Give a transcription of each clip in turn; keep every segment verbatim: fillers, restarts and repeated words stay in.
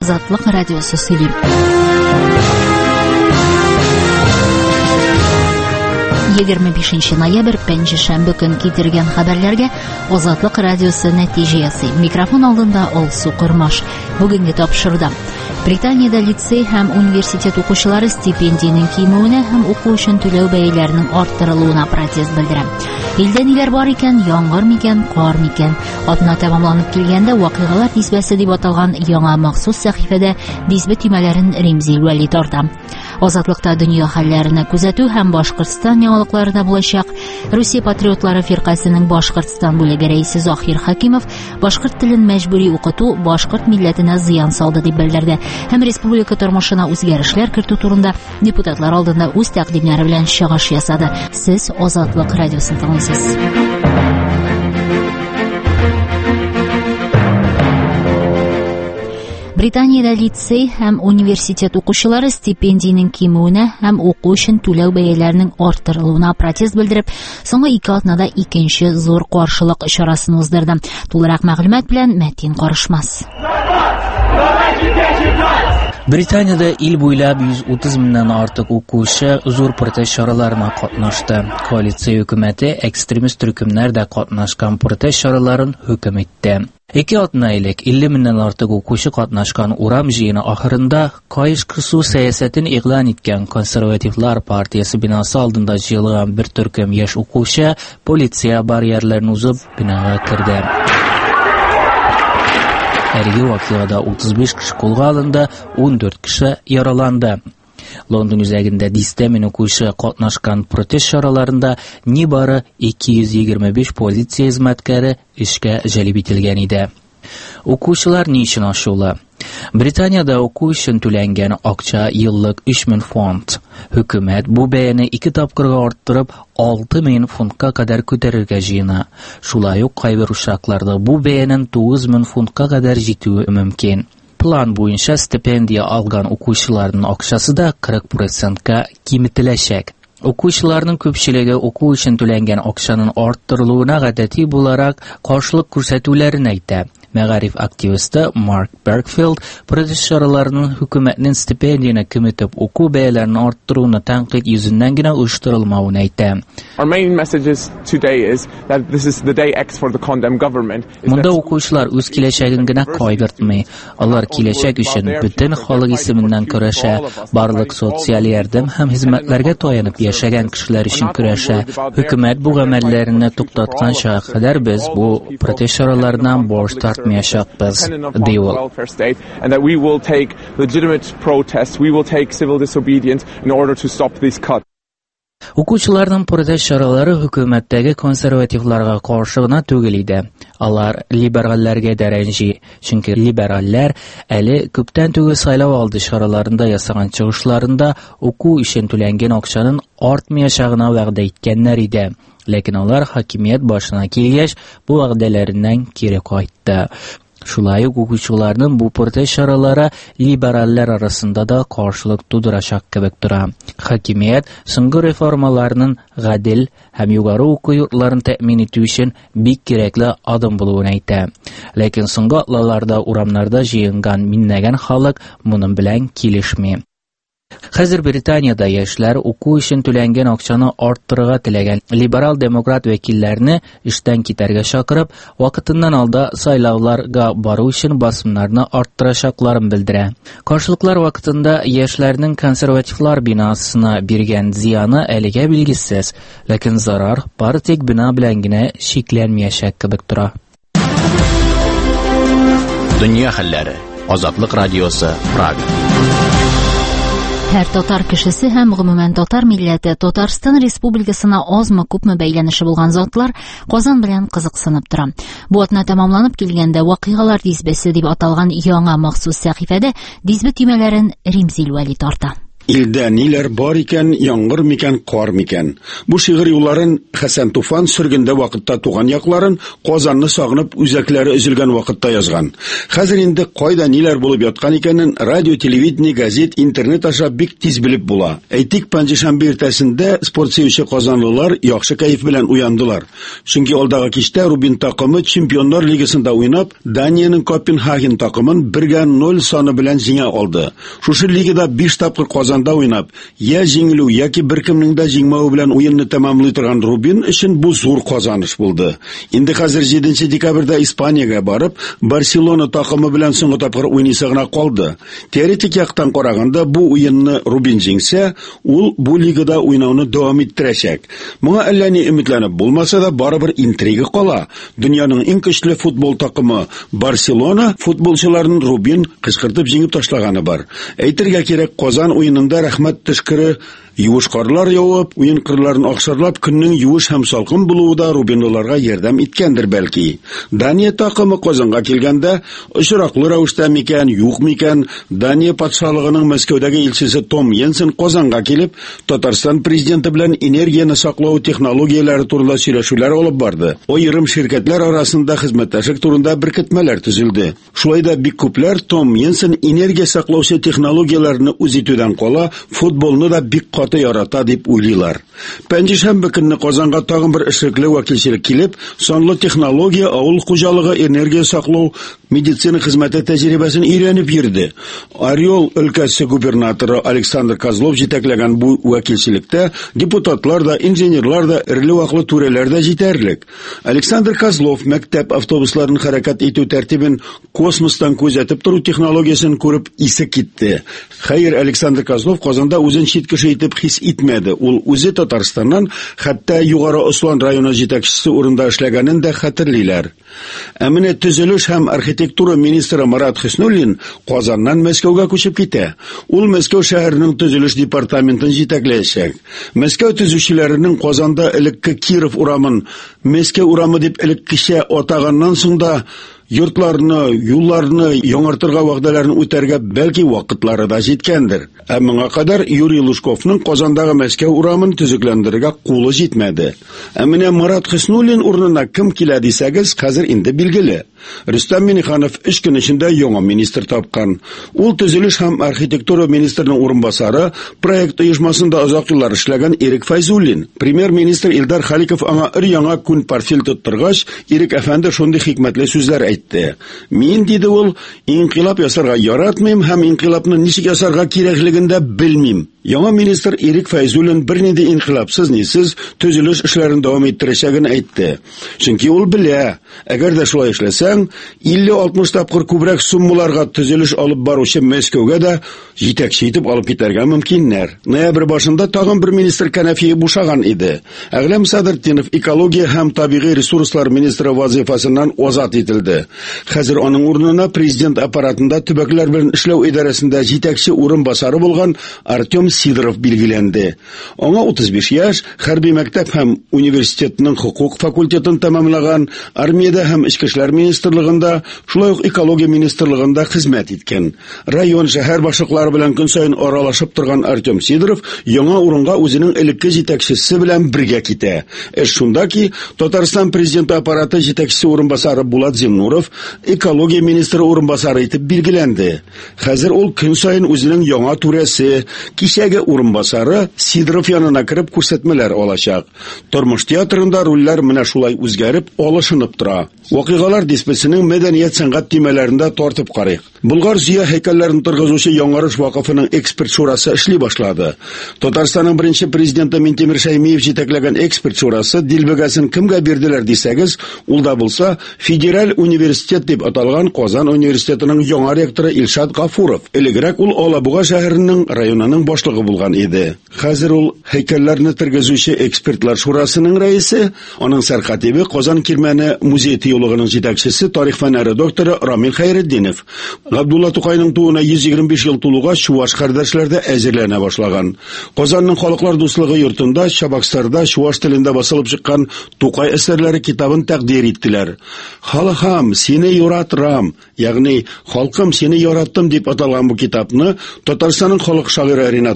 Азатлык радиосы сөйли. егерме бишенче ноябрь пәнҗешәмбе көн китергән хәбәрләргә Азатлык радиосы нәтиҗә ясый. Микрофон алдында Алсу Кырмаш. Бүгенге тапшырды. Британиядә лицей һәм университет укучылары стипендиянең кимүенә һәм уку өчен түләү бәяләренең арттырылуына протест белдерә. Илдә ниләр бар икән, яңгыр микән, кар микән? Атна тәмамланып килгәндә вакыйгалар дисбәсе дип аталган яңа махсус сәхифәдә дисбе тимәләрен Римзил Вәли тарта. Азатлыкта дөнья хәлләренә күзәтү һәм Башкортстан яңалыклары да булачак. Русия патриотлары фиркасының Башкортстан бүлеге рәисе Захир Хакимов башкорт телен мәҗбүри укыту башкорт милләтенә зыян салды дип белдерде һәм республика тормышына үзгәрешләр кертү турында депутатлар алдында үз тәкъдимнәре белән чыгыш ясады. Сез Азатлык радиосын тыңлыйсыз. Британиядә лицей һәм университет укучылары стипендиянең кимүенә һәм уку өчен түләү бәяләренең арттырылуына протест белдереп, соңгы ике атнада икенче зур каршылык чарасын уздырды. Тулырак мәгълүмат белән Мәтин Карышмас. Британиядә ил буйлап йөз утыз меңнән артык укучы зур протест чараларына катнашты. Коалиция хөкүмәте экстремист төркемнәр дә катнашкан протест чараларын хөкем итте. Ике атна элек илле меңнән артык укучы катнашкан урам җыены ахырында каеш кысу сәясәтен игълан иткән Консервативлар партиясе бинасы алдында җыелган бер төркем яшь укучы полиция барьерларын узып бинага керде. Әлеге вакыйгада утыз биш кеше кулга алынды, ун дүрт кеше яраланды. Лондон үзәгендә дистә мең укучы катнашкан протест чараларында нибары ике йөз егерме биш полиция хезмәткәре эшкә җәлеп ителгән иде. Укучылар ни өчен ачулы? Британиядә уку өчен түләнгән акча еллык өч мең фунт. Хөкүмәт бу бәяне ике тапкырга арттырып алты мең фунтка кадәр күтәрергә җыена. Шулай ук кайбер учакларда бу бәянең тугыз мең фунтка кадәр җитүе мөмкин. План буенча стипендия алган укучыларның акчасы да кырык процентка киметеләчәк. Укучыларның күпчелеге уку өчен түләнгән акчаның арттырылуына гадәти буларак каршылык күрсәтүләрен әйтә. Мәгариф активисты Марк Беркфилд протест чараларының хөкүмәтнең стипендияны киметеп уку бәяләрен арттыруны тәнкыйть йөзеннән генә оештырылмавын әйтә. Монда укучылар үз киләчәген генә кайгыртмый. Алар киләчәк өчен бөтен халык исеменнән көрәшә, барлык социаль ярдәм һәм хезмәтләргә таянып яшәгән кешеләр өчен көрәшә. Хөкүмәт бу гамәлләрне туктатканча кадәр без бу протест чараларыннан баш тартмаячакбыз, ди ул. And that we will take legitimate protests, we will take civil disobedience in order to stop this cut. Укучыларның протест чаралары хөкүмәттәге консервативларга каршы гына түгел иде. Алар либералләргә дә рәнҗи, чөнки либералләр әле күптән түгел сайлау алды чараларында ясаган чыгышларында уку өчен түләнгән акчаның артмаячагына вәгъдә иткәннәр иде. Ләкин алар хакимият башына килгәч, бу вәгъдәләреннән кире кайтты. Шулай ук укучыларның бу протест чаралары либераллар арасында да каршылык тудырачак кебек тора. Хакимият соңгы реформаларның гадел һәм югары уку йортларын тәэмин итү өчен бик кирәкле адым булуын әйтә. Ләкин соңгы атларда урамнарда җыенган меңнәгән халык моның белән килешми. Хәзер Британиядә яшьләр уку өчен түләнгән акчаны арттырырга теләгән либерал-демократ вәкилләрне эштән китәргә чакырып, вакытыннан алда сайлауларга бару өчен басымнарны арттырачакларын белдерә. Каршылыклар вакытында яшьләрнең консервативлар бинасына биргән зыяны әлегә билгесез, ләкин зарар бары тик бина белән генә шикләнмәячәк кебек тора. Дөнья хәлләре. Азатлык радиосы, Прага. Һәр татар кешесе һәм гомумән татар милләте Татарстан Республикасына азмы күпме бәйләнеше булган затлар Казан белән кызыксынып тора. Бу атна тәмамланып килгәндә вакыйгалар дисбәсе дип аталган яңа махсус сәхифәдә дисбе тимәләрен Римзил Вәли тарта. Илдә ниләр бар икән, яңгыр микән, кар микән. Бу шигырь юлларын Хәсән Туфан сөргендә вакытта туган якларын, Казанны сагынып үзәкләре өзелгән вакытта язган. Хәзер инде кайда ниләр булып яткан икәнен радио, телевидение, газет, интернет аша бик тиз белеп була. Әйтик, панҗшәмбе иртәсендә спорт сөюче казанлылар яхшы кайф белән уяндылар. Чөнки алдагы кичтә Рубин такымы Чемпионнар лигасында уйнап, Даниянең Копенгаген такымын бергә ноль саны белән җиңә алды. Шушы лигада биш тапкыр Казан да уйнап, я җиңелү яки беркемнең дә җиңмәү белән уенны тәмамлый торган Рубин өчен бу зур казаныш булды. Инде хәзер җиденче декабрьдә Испаниягә барып, Барселона такымы белән соңгы тапкыр уйныйсы гына калды. Теоретик яктан караганда бу уенны Рубин җиңсә, ул бу лигада уйнауны дәвам иттерәчәк. Моңа әллә ни өметләнеп булмаса да барыбер интрига кала. Дөньяның иң көчле футбол такымы Барселона футболчыларын Рубин кычкыртып җиңеп ташлаганы бар. Әйтергә кирәк, Казан уенында рәхмәт төшкере юеш карлар явып, уен кырларын акшарлап, көннең юеш һәм салкын булуы да Рубинлыларга ярдәм иткәндер бәлки. Дания такымы Казанга килгәндә, очраклы рәвештә микән, юк микән, Дания патшалыгының Мәскәүдәге илчесе Том Йенсен Казанга килеп, Татарстан президенты белән энергияны саклау технологияләре турында сөйләшүләр алып барды. Аерым ширкәтләр арасында хезмәттәшлек турында беркетмәләр төзелде. Шулай да бик күпләр Том Йенсен энергия саклаучы технологияләрне үз итүдән кала, футболны да бик каты ярата дип уйлыйлар. Пәнҗшәмбе көнне Казанга тагын бер эшлекле вәкилчелек килеп, санлы технология, авыл хуҗалыгы, энергия саклау, медицина хезмәте тәҗрибәсен өйрәнеп йөрде. Орел өлкәсе губернаторы Александр Козлов җитәкләгән бу вәкилчелектә депутатлар да, инженерлар да, ирле-ваклы түрәләр дә җитәрлек. Александр Козлов мәктәп автобусларын хәрәкәт итү тәртибен космостан күзәтеп тору технологиясын күреп исе китте. Хәер, Александр Козлов Казанда үзен чит кеше итеп хис итмәде. Ул үзе Татарстаннан, хәтта Югары Ослан районы җитәкчесе урында эшләгәнен дә хәтерлиләр. Ә менә төзелеш һәм архитектура министры Марат Хөснуллин Казаннан Мәскәүгә күчеп китә. Ул Мәскәү шәһәренең төзелеш департаментын җитәкләячәк. Мәскәү төзүчеләренең Казанда элекке Киров урамын, Мәскәү урамы дип элеккечә атаганнан соң да йортларны, юлларны яңартырга вәгъдәләрен үтәргә бәлки вакытлары да җиткәндер. Ә моңа кадәр Юрий Лужковның Казандагы Мәскәү урамын төзекләндерергә кулы җитмәде. Ә менә Марат Хөснуллин урынына кем килә дисәгез, хәзер инде билгеле. Рөстәм Миңнеханов өч көн эчендә яңа министр тапкан. Ул төзелеш һәм архитектура министрының урынбасары, проект оешмасында озак еллар эшләгән Ирек Файзуллин. Премьер-министр Илдар Халиков аңа өр-яңа күн портфель тоттыргач, Ирек әфәнде шундый хикмәтле сүзләр әйтте. Мин, диде ул, инкыйлаб ясарга яратмыйм һәм инкыйлабны ничек ясарга кирәклеген дә белмим. Яңа министр Ирек Файзуллин бернинди инкыйлабсыз нисез төзелеш эшләрен дәвам иттерәчәген әйтте. Чөнки ул белә, әгәр дә шулай эшләсәң, илле-алтмыш тапкыр күбрәк суммаларга төзелеш алып баручы Мәскәүгә дә җитәкче итеп алып китәргә мөмкиннәр. Ноябрь башында тагын бер министр кәнәфие бушаган иде. Әгләм Садыртдинов экология һәм табигый ресурслар министры вазифасыннан азат ителде. Хәзер аның урынына президент аппаратында төбәкләр белән эшләү идарәсендә җитәкче урынбасары булган Артем Сидоров билгеләнде. Аңа утыз биш яшь, хәрби мәктәп һәм университетның хукук факультетын тәмамлаган, армиядә һәм ички эшләр министрлыгында, шулай ук экология министрлыгында хезмәт иткән. Район шәһәр башлыклары белән көн саен аралашып торган Артем Сидоров яңа урынга үзенең элекке җитәкчесе белән бергә китә. Эш шунда ки, Татарстан президенты аппараты җитәкчесе урынбасары Булат Зиннуров экология министры урынбасары итеп билгеләнде. Хәзер ул көн саен үзенең яңа түрәсе, кичәге урынбасары Сидоров янына кереп күрсәтмәләр алачак. Тормыш театрында рольләр менә шулай үзгәреп, алышынып тора. Вакыйгалар диспесенең мәдәният сәнгать темаларында тартып карыйк. Болгар Зия һәйкәлләрен торгызучы Яңарыш вакыфының эксперт шурасы эшли башлады. Татарстанның беренче президенты Минтимер Шәймиев җитәкләгән эксперт шурасы дилбегәсен кемгә бирделәр дисәгез, ул да булса Федераль университет дип аталган Казан университетының яңа ректоры Илшат Гафуров. Элегрәк ул Алабуга шәһәренең районының башлыгы булган иде. Хәзер ул һәйкәлләрне тергезүче экспертлар шурасының рәисе, аның сәркатибе Казан Кирмәне музей теологының җитәкчесе, тарих фәннәре докторы Рамил Хәйретдинов. Габдулла Тукайның туына йөз егерме биш ел тулуга Чуваш кардәшләрдә әзерләнә башлаган. Казанның халыклар дуслыгы йортында Чабаксарда чуваш телендә басылып чыккан Тукай әсәрләре китабын тәкъдир иттеләр. Халыхам, сине яратырам, ягъни халкым сине яраттым дип аталган бу китапны Татарстанның халык шагыйре Ринат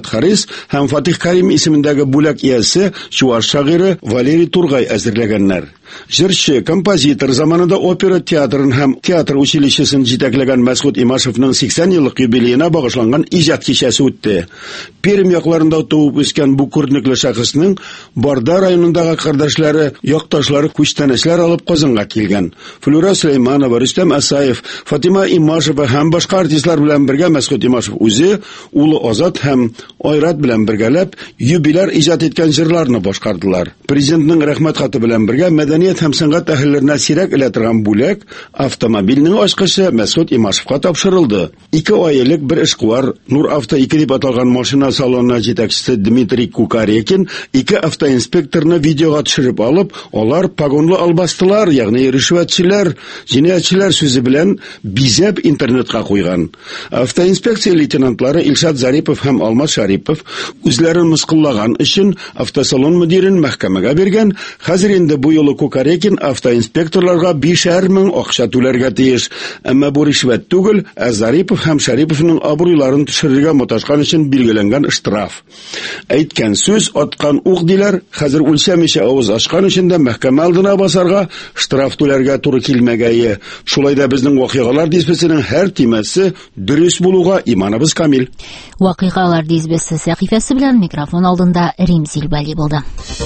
Мөхәммәд Харис һәм Фатих Карим исемендәге бүләк иясе чуаш шагыйре Валерий Тургай әзерләгәннәр. Җырчы, композитор, заманында опера театрын һәм театр училищесын җитәкләгән Мәсгуд Имашевның сиксән еллык юбилеена багышланган иҗат кичәсе үтте. Пермь якларында туып үскән бу күренекле шәхеснең Барда районындагы кардәшләре, якташлары күчтәнәчләр алып Казанга килгән. Флюра Сөләйманова, Рөстәм Асаев, Фатима Имашева һәм башка артистлар белән бергә Мәсгуд Имашев үзе, улы Азат һәм Айрат белән бергәләп юбиляр иҗат иткән җырларны башкардылар. Президентның рәхмәт хаты белән бергә мәдәният һәм сәнгать әһелләренә сирәк элә торган бүләк автомобильнең ачкычы Мәсгуд Имашевка тапшырылды. Ике ай элек бер эшкуар Нур авто ике дип аталган машина салонына җитәкчесе Дмитрий Кукарекин ике автоинспекторны видеога төшереп алып, алар погонлы албастылар, ягъни ришвәтчеләр, җинаятьчеләр сүзе белән бизәп интернетка куйган. Автоинспекция лейтенантлары Илшат Зарипов һәм Алмаз Шарипов үзләрен мыскыллаган өчен автосалон мөдирен мәхкәмәгә биргән. Хәзер инде бу юлы Кукарекин автоинспекторларга бишәр мең акча түләргә тиеш. Әмма бу ришвәт түгел, ә Зарипов һәм Шариповның абруйларын төшерергә маташкан өчен билгеләнгән штраф. Әйткән сүз, аткан ук диләр, хәзер үлчәмичә авыз ачкан өчен дә мәхкәмә алдына басарга, штраф түләргә туры килмәгәе. Шулай да безнең вакыйгалар дисбесенең һәр тимәсе дөрес булуга иманыбыз камил. Вакыйгалар дисбесе сәхифәсе белән микрофон алдында Рим Зилбали булды.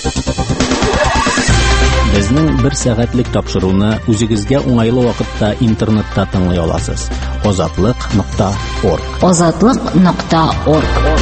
Безнең бер сәгатьлек тапшыруны үзегезгә уңайлы вакытта интернетта тыңлый аласыз. азатлык нокта орг. азатлык нокта орг.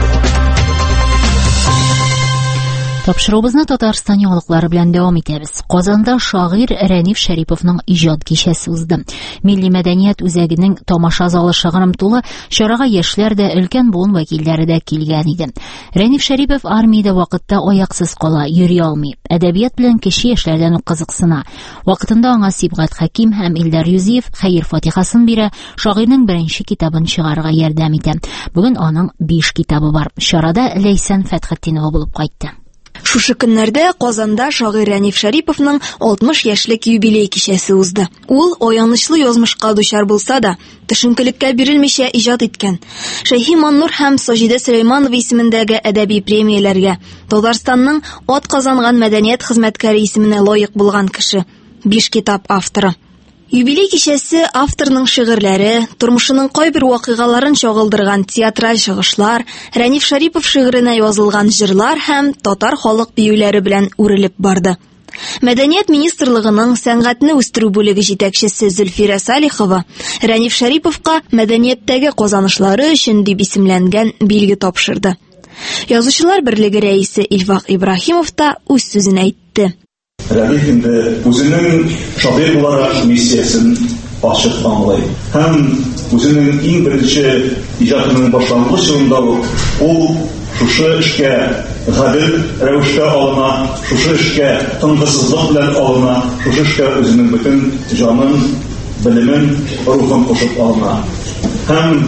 Тапшыруыбызны Татарстан яңалыклары белән дәвам итәбез. Казанда шагыйрь Рәниф Шәриповның иҗат кичәсе узды. Милли мәдәният үзәгенең тамаша залы шыгрым тулы, чарага яшьләр дә, өлкән буын вәкилләре дә килгән иде. Рәниф Шәрипов армиядә вакытта аяксыз кала, йөри алмый. Әдәбият белән кече яшьләрдән үк кызыксына. Вакытында аңа Сибгат Хәким һәм Илдар Юзиев хәйр фатихасын бирә, шагыйрьнең беренче китабын чыгарырга ярдәм итә. Бүген аның биш китабы бар. Чарада Ләйсән Фәтхетдинова булып кайтты. Шушы көннәрдә Казанда шагыйрь Рәниф Шәриповның алтмыш яшьлек юбилей кичәсе узды. Ул аянычлы язмышка дучар булса да, төшенкелеккә бирелмичә иҗат иткән. Шәйхи Маннур һәм Саҗидә Сөләйманова исемендәге әдәби премияләргә, Татарстанның ат казанган мәдәният хезмәткәре исеменә лаек булган кеше, биш китап авторы. Юбилей кичәсе авторның шигырьләре, тормышының кайбер вакыйгаларын чагылдырган театраль чыгышлар, Рәниф Шәрипов шигыренә язылган җырлар һәм татар халык биюләре белән үрелеп барды. Мәдәният министрлыгының сәнгатьне үстерү бүлеге җитәкчесе Зөлфирә Салихова Рәниф Шәриповка мәдәнияттәге казанышлары өчен дип исемләнгән билге тапшырды. Язучылар берлеге рәисе Илфак Ибраһимов та үз сүзен әйтте. Рәниф инде үзенең шагыйрь буларак миссиясын ачык аңлый. Һәм үзенең иң беренче иҗатының башлангыч елында ул шушы эшкә гадел рәвештә алына, шушы эшкә тынгысызлык белән алына, шушы эшкә үзенең бөтен җанын, белемен, рухын кушып алына. Һәм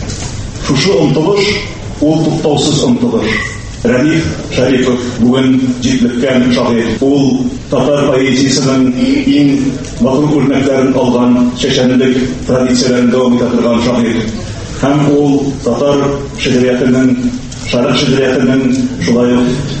шушы омтылыш ул туктаусыз омтылыш. Рәниф Шәрипов бүген җитлеккән шагыйрь. Ул татар поэзиясының иң матур үрнәкләрен алган чәчәнлек традицияләрен дәвам итә торган шагыйрь. Һәм ул татар шигъриятының, шәрык шигъриятының шулай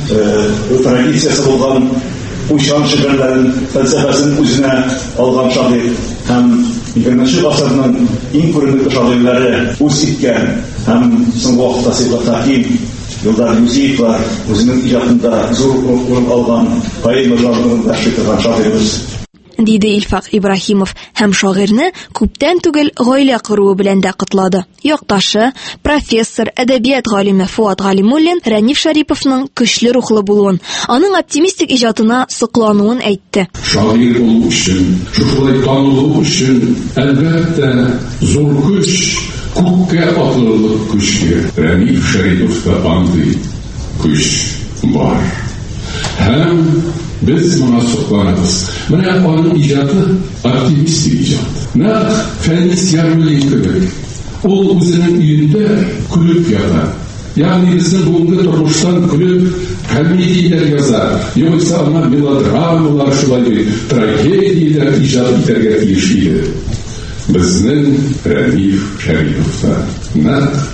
ук традициясе булган уйчан шигырьләрен, фәлсәфәсен үзенә алган шагыйрь. Һәм егерменче гасырның иң күренекле шагыйрьләре үз иткән һәм соңгы вакытта Сибгат Хәким, Илдар Юзиевлар үзенең иҗатында зур урын алган поэма жанрын тәшкил иткән шагыйрьбез. Диде Илфак Ибраһимов һәм шагыйрьне күптән түгел гаилә кыруы белән дә котлады. Якташы, профессор, әдәбият галиме Фуат Галимуллин Рәниф Шәриповның көчле рухлы булуын, аның оптимистик иҗатына соклануын әйтте. Шагыйрь булу өчен, шулай танылу өчен әлбәттә зур көч, күккә атлылык көчкә. Рәниф Шәриповта андый көч бар. Һәм biz buna soqlanırız. Менә аның иҗаты оптимистик иҗат. Нәкъ Фәнис Ярмилий кебек. Ул үзенең өендә көлеп ята. Ягъни безнең бүгенге тормыштан көлеп комедияләр яза. Югыйсә аңа мелодрамалар, шулай трагедияләр иҗат итәргә тиеш иде. Безнең Рәниф Шәриповта нәкъ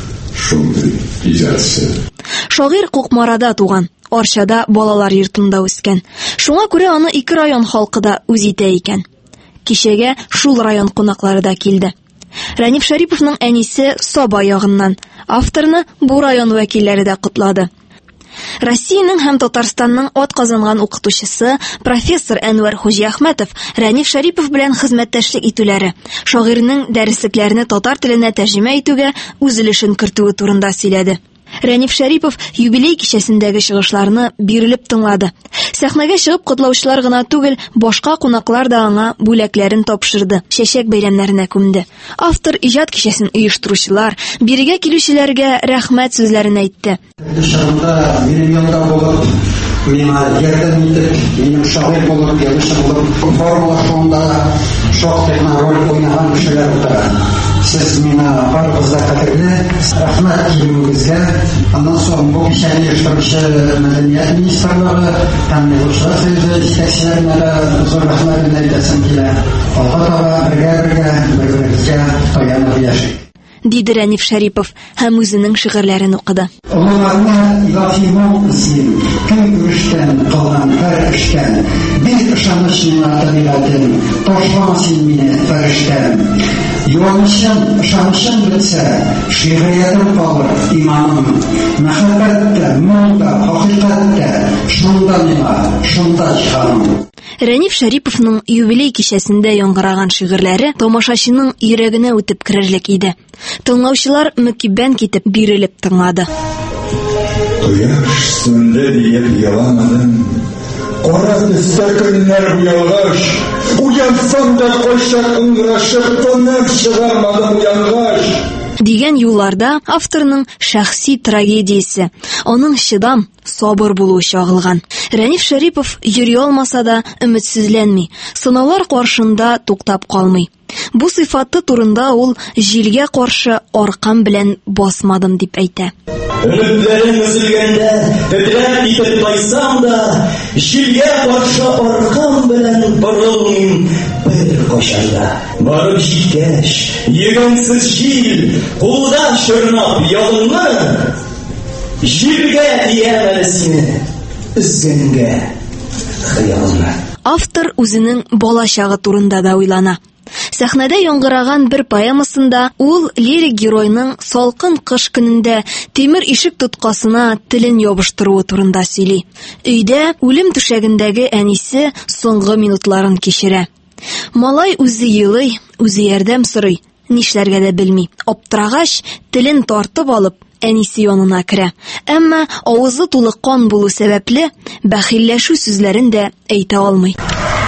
шундый иҗатчы. Шагыйрь Кукмарада туган, Арчада балалар йортында үскән. Шуңа күрә аны ике район халкы да үз итә икән. Кичәгә шул район кунаклары да килде. Рәниф Шәриповның әнисе Саба ягыннан, авторны бу район вәкилләре дә котлады. Россиянең һәм Татарстанның атказанган укытучысы профессор Әнвәр Хуҗиәхмәтов Рәниф Шәрипов белән хезмәттәшлек итүләре, шагыйрьнең дәреслекләрне татар теленә тәрҗемә итүгә үз өлешен кертүе турында сөйләде. Рәниф Шәрипов юбилей кичәсендәге чыгышларны бирелеп тыңлады. Сәхнәгә чыгып котлаучылар гына түгел, башка кунаклар да аңа бүләкләрен тапшырды, чәчәк бәйрәмнәренә күмде. Автор иҗат кичәсен оештыручылар, бирегә килүчеләргә рәхмәт сүзләрен әйтте. Шагында минем янда булып, миңа ярдәм итеп, минем шагыйрь булып, язучы булып, формалашуында шактый роль уйнаган кешеләр утыра. Siz миңа барыбызда кадерле, рәхмәт килүегезгә. Аннан соң бу кичәне оештыручы мәдәният министрлыгы һәм язучылар союзы җитәкчеләренә дә зур рәхмәтне әйтәсем килә. Алга таба бергә-бергә бер-беребезгә таянып яшик. Диде Рәниф Шәрипов һәм үзенең шигырьләрен укыды. Олыларына илаһимон син, кем үштән калган һәр эштән, бик ышанычлы табигатен, ташлама син мине фәрештән. Юанышым, ышанышым бетсә, шигъриятым калыр, иманым. Мәхәббәттә, моңда, хакыйкатьтә, шунда миңа, шунда җаным. Рәниф Шәриповның юбилей кичәсендә яңгыраган шигырьләре тамашачының йөрәгенә үтеп керерлек иде. Тыңлаучылар мөкиббән китеп бирелеп тыңлады. Кояш сүнде диеп яламадым. Кара төстә көннәр буялгач, уянсам да кайчак ыңгырашып тынып чыгармадым уянгач. Дигән юлларда авторның шәхси трагедиясе, аның чыдам, сабыр булуы чагылган. Рәниф Шәрипов йөри алмаса да өметсезләнми, сынаулар каршында туктап калмый. Бу сыйфаты турында ул җилгә каршы аркам белән басмадым дип әйтә. Өметләрем өзелгәндә, тетрәп итеп тайсам да, җилгә каршы аркам белән борылмыйм бер кайчанда. Барып җиткәч, йөгәнсез җил, кулда чорнап ялынны, җиргә диям әле сине, үзгәнгә хыялны. Автор үзенең балачагы турында да уйлана. Сәхнәдә яңгыраган бер поэмасында ул лирик геройның салкын кыш көнендә тимер ишек тоткасына телен ябыштыруы турында сөйли. Өйдә үлем түшәгендәге әнисе соңгы минутларын кичерә. Малай үзе елый, үзе ярдәм сорый, нишләргә дә белми. Аптырагач, телен тартып алып, әнисе янына керә. Әмма авызы тулы кан булу сәбәпле бәхилләшү сүзләрен дә әйтә алмый.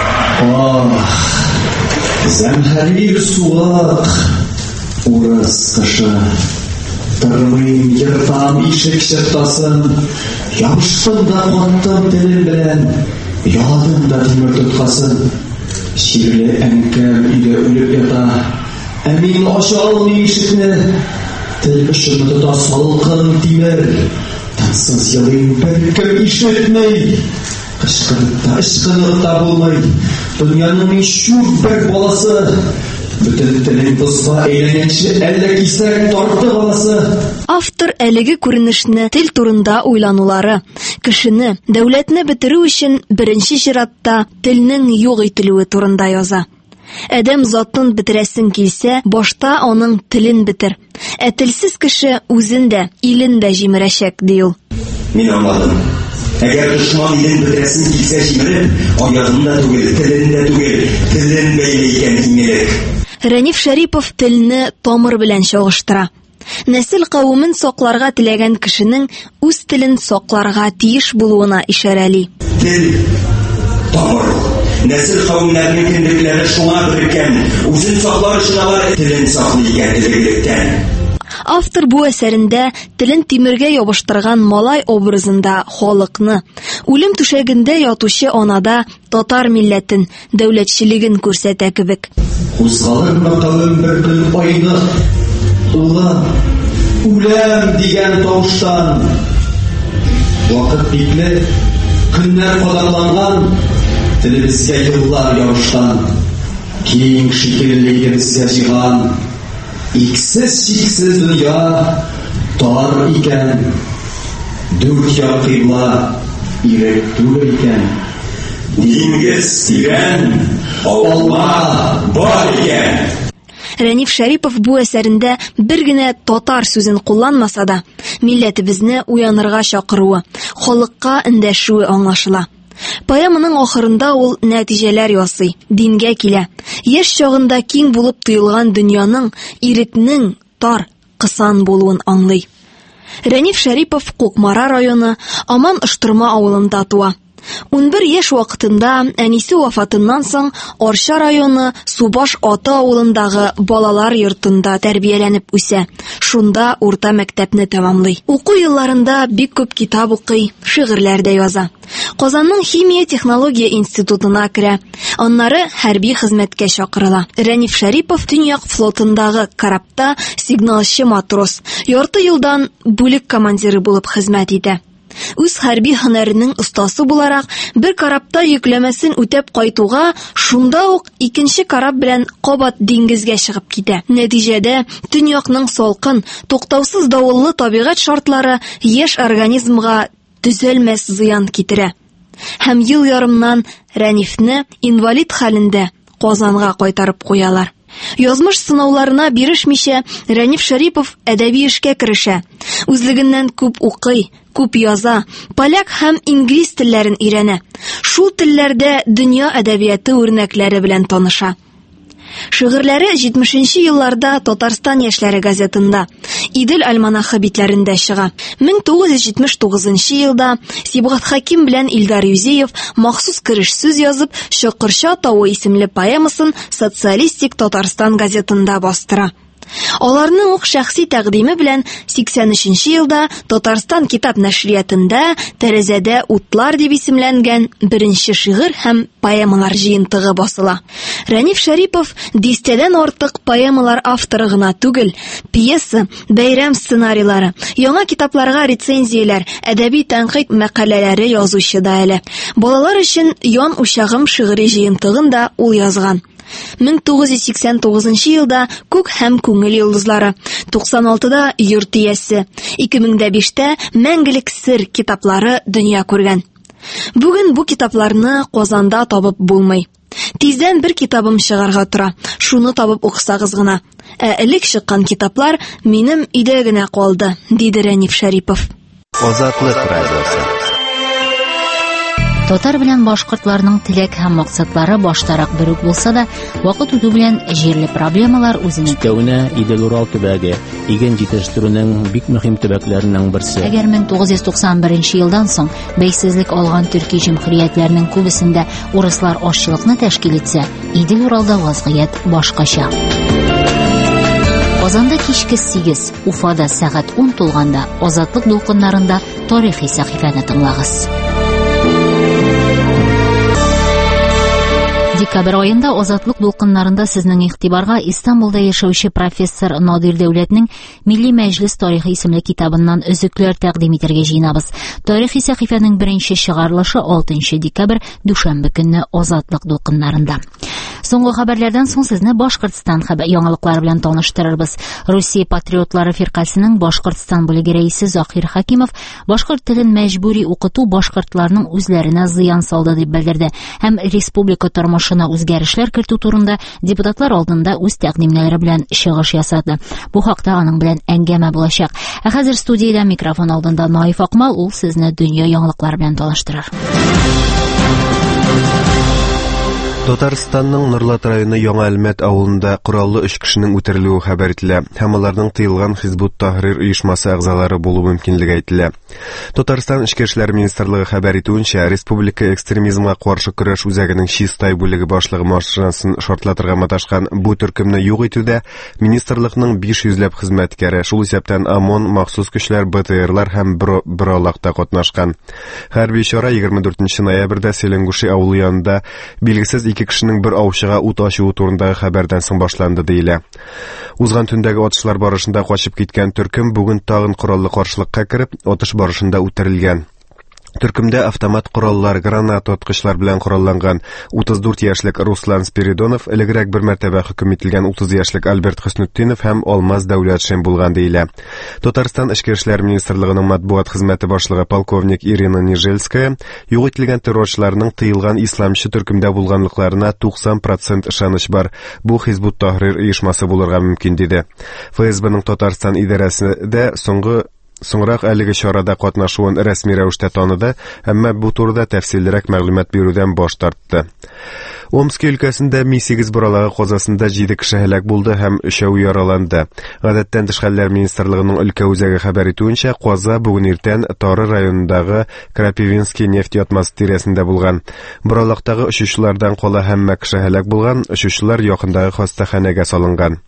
Зәмһәрир суак, урыс кышы, тырмыйм, йыртам ишек чыртасын, ябыштым да каттым телем белән, яладым да тимер тоткасын. Ширле әнкәм өйдә үлеп ята, ә мин ача алмыйм ишекне, тел очымны тота салкын тимер, тынсыз елыйм, беркем ишетмәй. Кышкырып та, ышкынып та булмый. Дөньяның мишүр бер баласы, бөтен телен бозга әйләненче әллә кисәк тарты баласы. Автор әлеге күренешне тел турында уйланулары, кешене, дәүләтне бетерү өчен беренче чиратта телнең юк ителүе турында яза. Әдәм затын бетерәсен килсә, башта аның телен бетер. Ә телсез кеше үзен дә, илен дә җимерәчәк, ди ул. Мин аңладым. Әгәр дошман илен бетерәсен килсә җимереп, аягын да түгел, телен дә түгел, телен бәйле икән киңелек. Рәниф Шәрипов телне тамыр белән чагыштыра. Нәсел кавымын сакларга теләгән кешенең үз телен сакларга тиеш булуына ишарәли. Тел тамыр. Нәсел кавымнарның кендекләре шуңа беркән, үзен саклар өчен алар телен саклый икән элегелектән. Автор бу әсәрендә телен тимергә ябыштырган малай образында халыкны, үлем түшәгендә ятучы анада татар милләтен, дәүләтчелеген күрсәтә кебек. Кузгалырмы кылым бер көн айны, улы, үләм дигән тавыштан. Вакыт бикле, көннәр кадарланган, телебезгә еллар ябышкан, киң шикелле безгә җиган. Иксез чиксез дөнья, тар икән, дүрт як кыйбла ирек түгел икән. Диңгез тирән, Алла бар икән. Рәниф Шәрипов бу әсәрендә бер генә татар сүзен кулланмаса да, милләтебезне уянырга чакыруы, халыкка эндәшүе аңлашыла. Поэманың ахырында ул нәтиҗәләр ясый, дингә килә. Яшь чагында киң булып тоелган дөньяның ирекнең тар, кысан булуын аңлый. Рәниф Шәрипов Кукмара районы Аман-Ыштырма авылында туа. унбер яшь вакытында әнисе вафатыннан соң Арча районы Субаш Аты авылындагы балалар йортында тәрбияләнеп үсә. Шунда урта мәктәпне тәмамлый. Уку елларында бик күп китап укый, шигырьләр дә яза. Казанның химия технология институтына керә. Аннары хәрби хезмәткә чакырыла. Рәниф Шәрипов Төньяк флотындагы карапта сигналчы матрос, ярты елдан бүлек командиры булып хезмәт итә. Үз хәрби һөнәренең остасы буларак, бер карапта йөкләмәсен үтәп кайтуга, шунда ук икенче карап белән кабат диңгезгә чыгып китә. Нәтиҗәдә Төньякның салкын, туктаусыз давыллы табигать шартлары яшь организмга төзәлмәс зыян китерә. Һәм ел ярымнан Рәнифне инвалид хәлендә Казанга кайтарып куялар. Язмыш сынауларына бирешмичә, Рәниф Шәрипов әдәби эшкә керешә. Үзлегеннән күп укый, күп яза, поляк һәм инглиз телләрен өйрәнә. Шул телләрдә дөнья әдәбияты үрнәкләре белән таныша. Шигырьләре җитмешенче елларда Татарстан яшьләре газетында, Идел альманахы битләрендә чыга. мең тугыз йөз җитмеш тугызынчы елда Сибгат Хаким белән Илдар Юзеев махсус кереш сүз язып, Чокырча тавы исемле поэмасын Социалистик Татарстан газетында бастыра. Аларның ук шәхси тәкъдиме белән сиксән өченче елда Татарстан китап нәшриятында Тәрәзәдә утлар дип исемләнгән беренче шигырь һәм поэмалар җыентыгы басыла. Рәниф Шәрипов дистәдән артык поэмалар авторы гына түгел, пьеса, бәйрәм сценарийлары, яңа китапларга рецензияләр, әдәби тәнкыйть мәкаләләре язучы да әле. Балалар өчен Ян учагым шигыри җыентыгын да ул язган. мең тугыз йөз сиксән тугызынчы елда Күк һәм күңел йолдызлары, туксан алтыда Йорт иясе, ике мең биштә Мәңгелек сер китаплары дөнья күргән. Бүген бу китапларны Казанда табып булмый. Тиздән бер китабым чыгарга тора. Шуны табып укысагыз гына. Ә элек чыккан китаплар минем өйдә генә калды, диде Рәниф Шәрипов. Азатлык радиосы. Татар белән башкортларның теләк һәм максатлары баштарак бер үк булса да, вакыт үтү белән җирле проблемалар үзенең Кәүнә Идел Урал төбәге иген җитештерүнең бик мөһим төбәкләренең берсе. Әгәр мең тугыз йөз туксан беренче елдан соң бәйсезлек алган төрки җәмгыятьләренең күбесендә урыслар ашчылыкны тәшкил итсә, Идел Уралда вазгыять башкача. Казанда кичке сигез, Уфада сәгать ун тулганда Азатлык дулкыннарында тарихи сәхифәне тыңлагыз. Декабрь айында Азатлык дулкыннарында сезнең игътибарга Истанбулда яшәүче профессор Надир Дәүләтнең Милли Мәҗлес тарихи исемле китабыннан өзекләр тәкъдим итәргә җыенабыз. Тарихи сәхифәнең беренче чыгарылышы алтынчы декабрь дүшәмбе көнне Азатлык дулкыннарында. Соңгы хәбәрләрдән соң сезне Башкортстан хәбәр яңалыклары белән таныштырырбыз. Русия патриотлары фиркасының Башкортстан бүлеге рәисе Закир Хакимов башкорт телен мәҗбүри укыту башкортларның үзләренә зыян салды дип белдерде һәм республика тормышына үзгәрешләр кертү турында депутатлар алдында үз тәкъдимнәре белән чыгыш ясады. Бу хакта аның белән әңгәмә булачак. Ә хәзер студиядә микрофон алдында Наиф Акмал, ул сезне дөнья яңалыклары белән таныштырыр. Татарстанның Норлат районы Яңа Әлмәт авылында кораллы өч кешенең үтерелүе хәбәр ителә һәм аларның тыелган Хизбут Тахрир оешмасы әгъзалары булу мөмкинлеге әйтелә. Татарстан Эчке эшләр министрлыгы хәбәр итүенчә, республика экстремизмга каршы көрәш үзәгенең Чистай бүлеге башлыгы машинасын шартлатырга маташкан бу төркемне юк итүдә министрлыкның биш йөзләп хезмәткәре, шул исәптән ОМОН, махсус көчләр, БТРлар һәм биралакта катнашкан. Хәрби чара егерме дүртенче ноябрьдә Селенгуши авылы янында билгесез ике кешенең бер аучыга ут ачуы турындагы хәбәрдән соң башланды диелә. Узган төндәге атышлар барышында качып киткән төркем бүген тагын кораллы каршылыкка кереп, атыш барышында үтерелгән. Төркемдә автомат кораллар, гранат аткычлар белән коралланган утыз дүрт яшьлек Руслан Спиридонов, элегрәк бер мәртәбә хөкем ителгән утыз яшьлек Альберт Хөснетдинов һәм Алмаз Дәүләтшин булган диелә. Татарстан Эчке эшләр министрлыгының матбугат хезмәте башлыгы полковник Ирина Нижельская юк ителгән террорчыларның тыелган исламчы төркемдә булганлыкларына туксан процент ышаныч бар. Бу Хизбут Тахрир оешмасы булырга мөмкин диде. ФСБның Татарстан идарәсендә соңгы Соңрак әлеге чарада катнашуын рәсми рәвештә таныды, әмма бу турыда тәфсиллерәк мәгълүмат бирүдән баш тартты. Омск өлкәсендә Ми сигез боралагы казасында җиде кеше һәлак булды һәм өчәү яраланды. Гадәттән тыш хәлләр министрлыгының өлкә үзәге хәбәр итүенчә, каза бүген иртән Тары районындагы Крапивинский нефть ятмасы тирәсендә булган. Боралактагы очучылардан кала һәммә кеше һәлак булган, очучылар якындагы хастаханәгә салынган.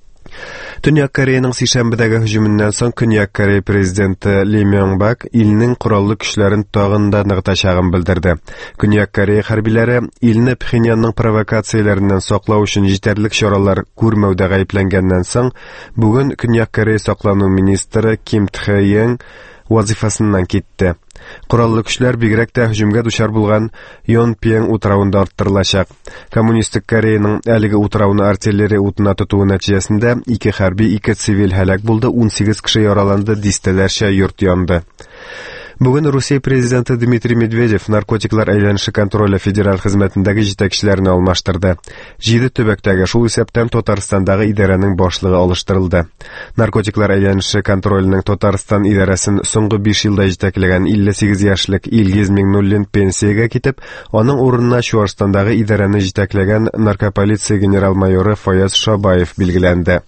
Төньяк Кореяның сишәмбедәге һөҗүменнән соң Көньяк Корея президенты Ли Мёңбак илнең кораллы көчләрен тагын да ныгытачагын белдерде. Көньяк Корея хәрбиләре илне Пхеньянның провокацияләреннән саклау өчен җитәрлек чаралар күрмәүдә гаепләнгәннән соң, бүген Көньяк Корея саклану министры Ким Тхэ-йен вазифасыннан китте. Кораллы көчләр бигрәк тә һөҗүмгә дучар булган Йонпьең утравында арттырылачак. Коммунистик Кореяның әлеге утрауны артиллерия утына тотуы нәтиҗәсендә ике хәрби, ике цивил һәлак булды, ун сигез кеше яраланды, дистәләрчә йорт янды. Бүген Русия президенты Дмитрий Медведев наркотиклар әйләнеше контроле федераль хезмәтендәге җитәкчеләрне алмаштырды. Җиде төбәктәге шул исәптән Татарстандагы идарәнең башлыгы алыштырылды. Наркотиклар әйләнеше контроленең Татарстан идарәсен соңгы биш елда җитәкләгән илле сигез яшьлек Илгиз Миңнуллин пенсиягә китеп, аның урынына Чуашстандагы идарәне җитәкләгән наркополиция генерал-майоры Фаяз Шабаев билгеләнде.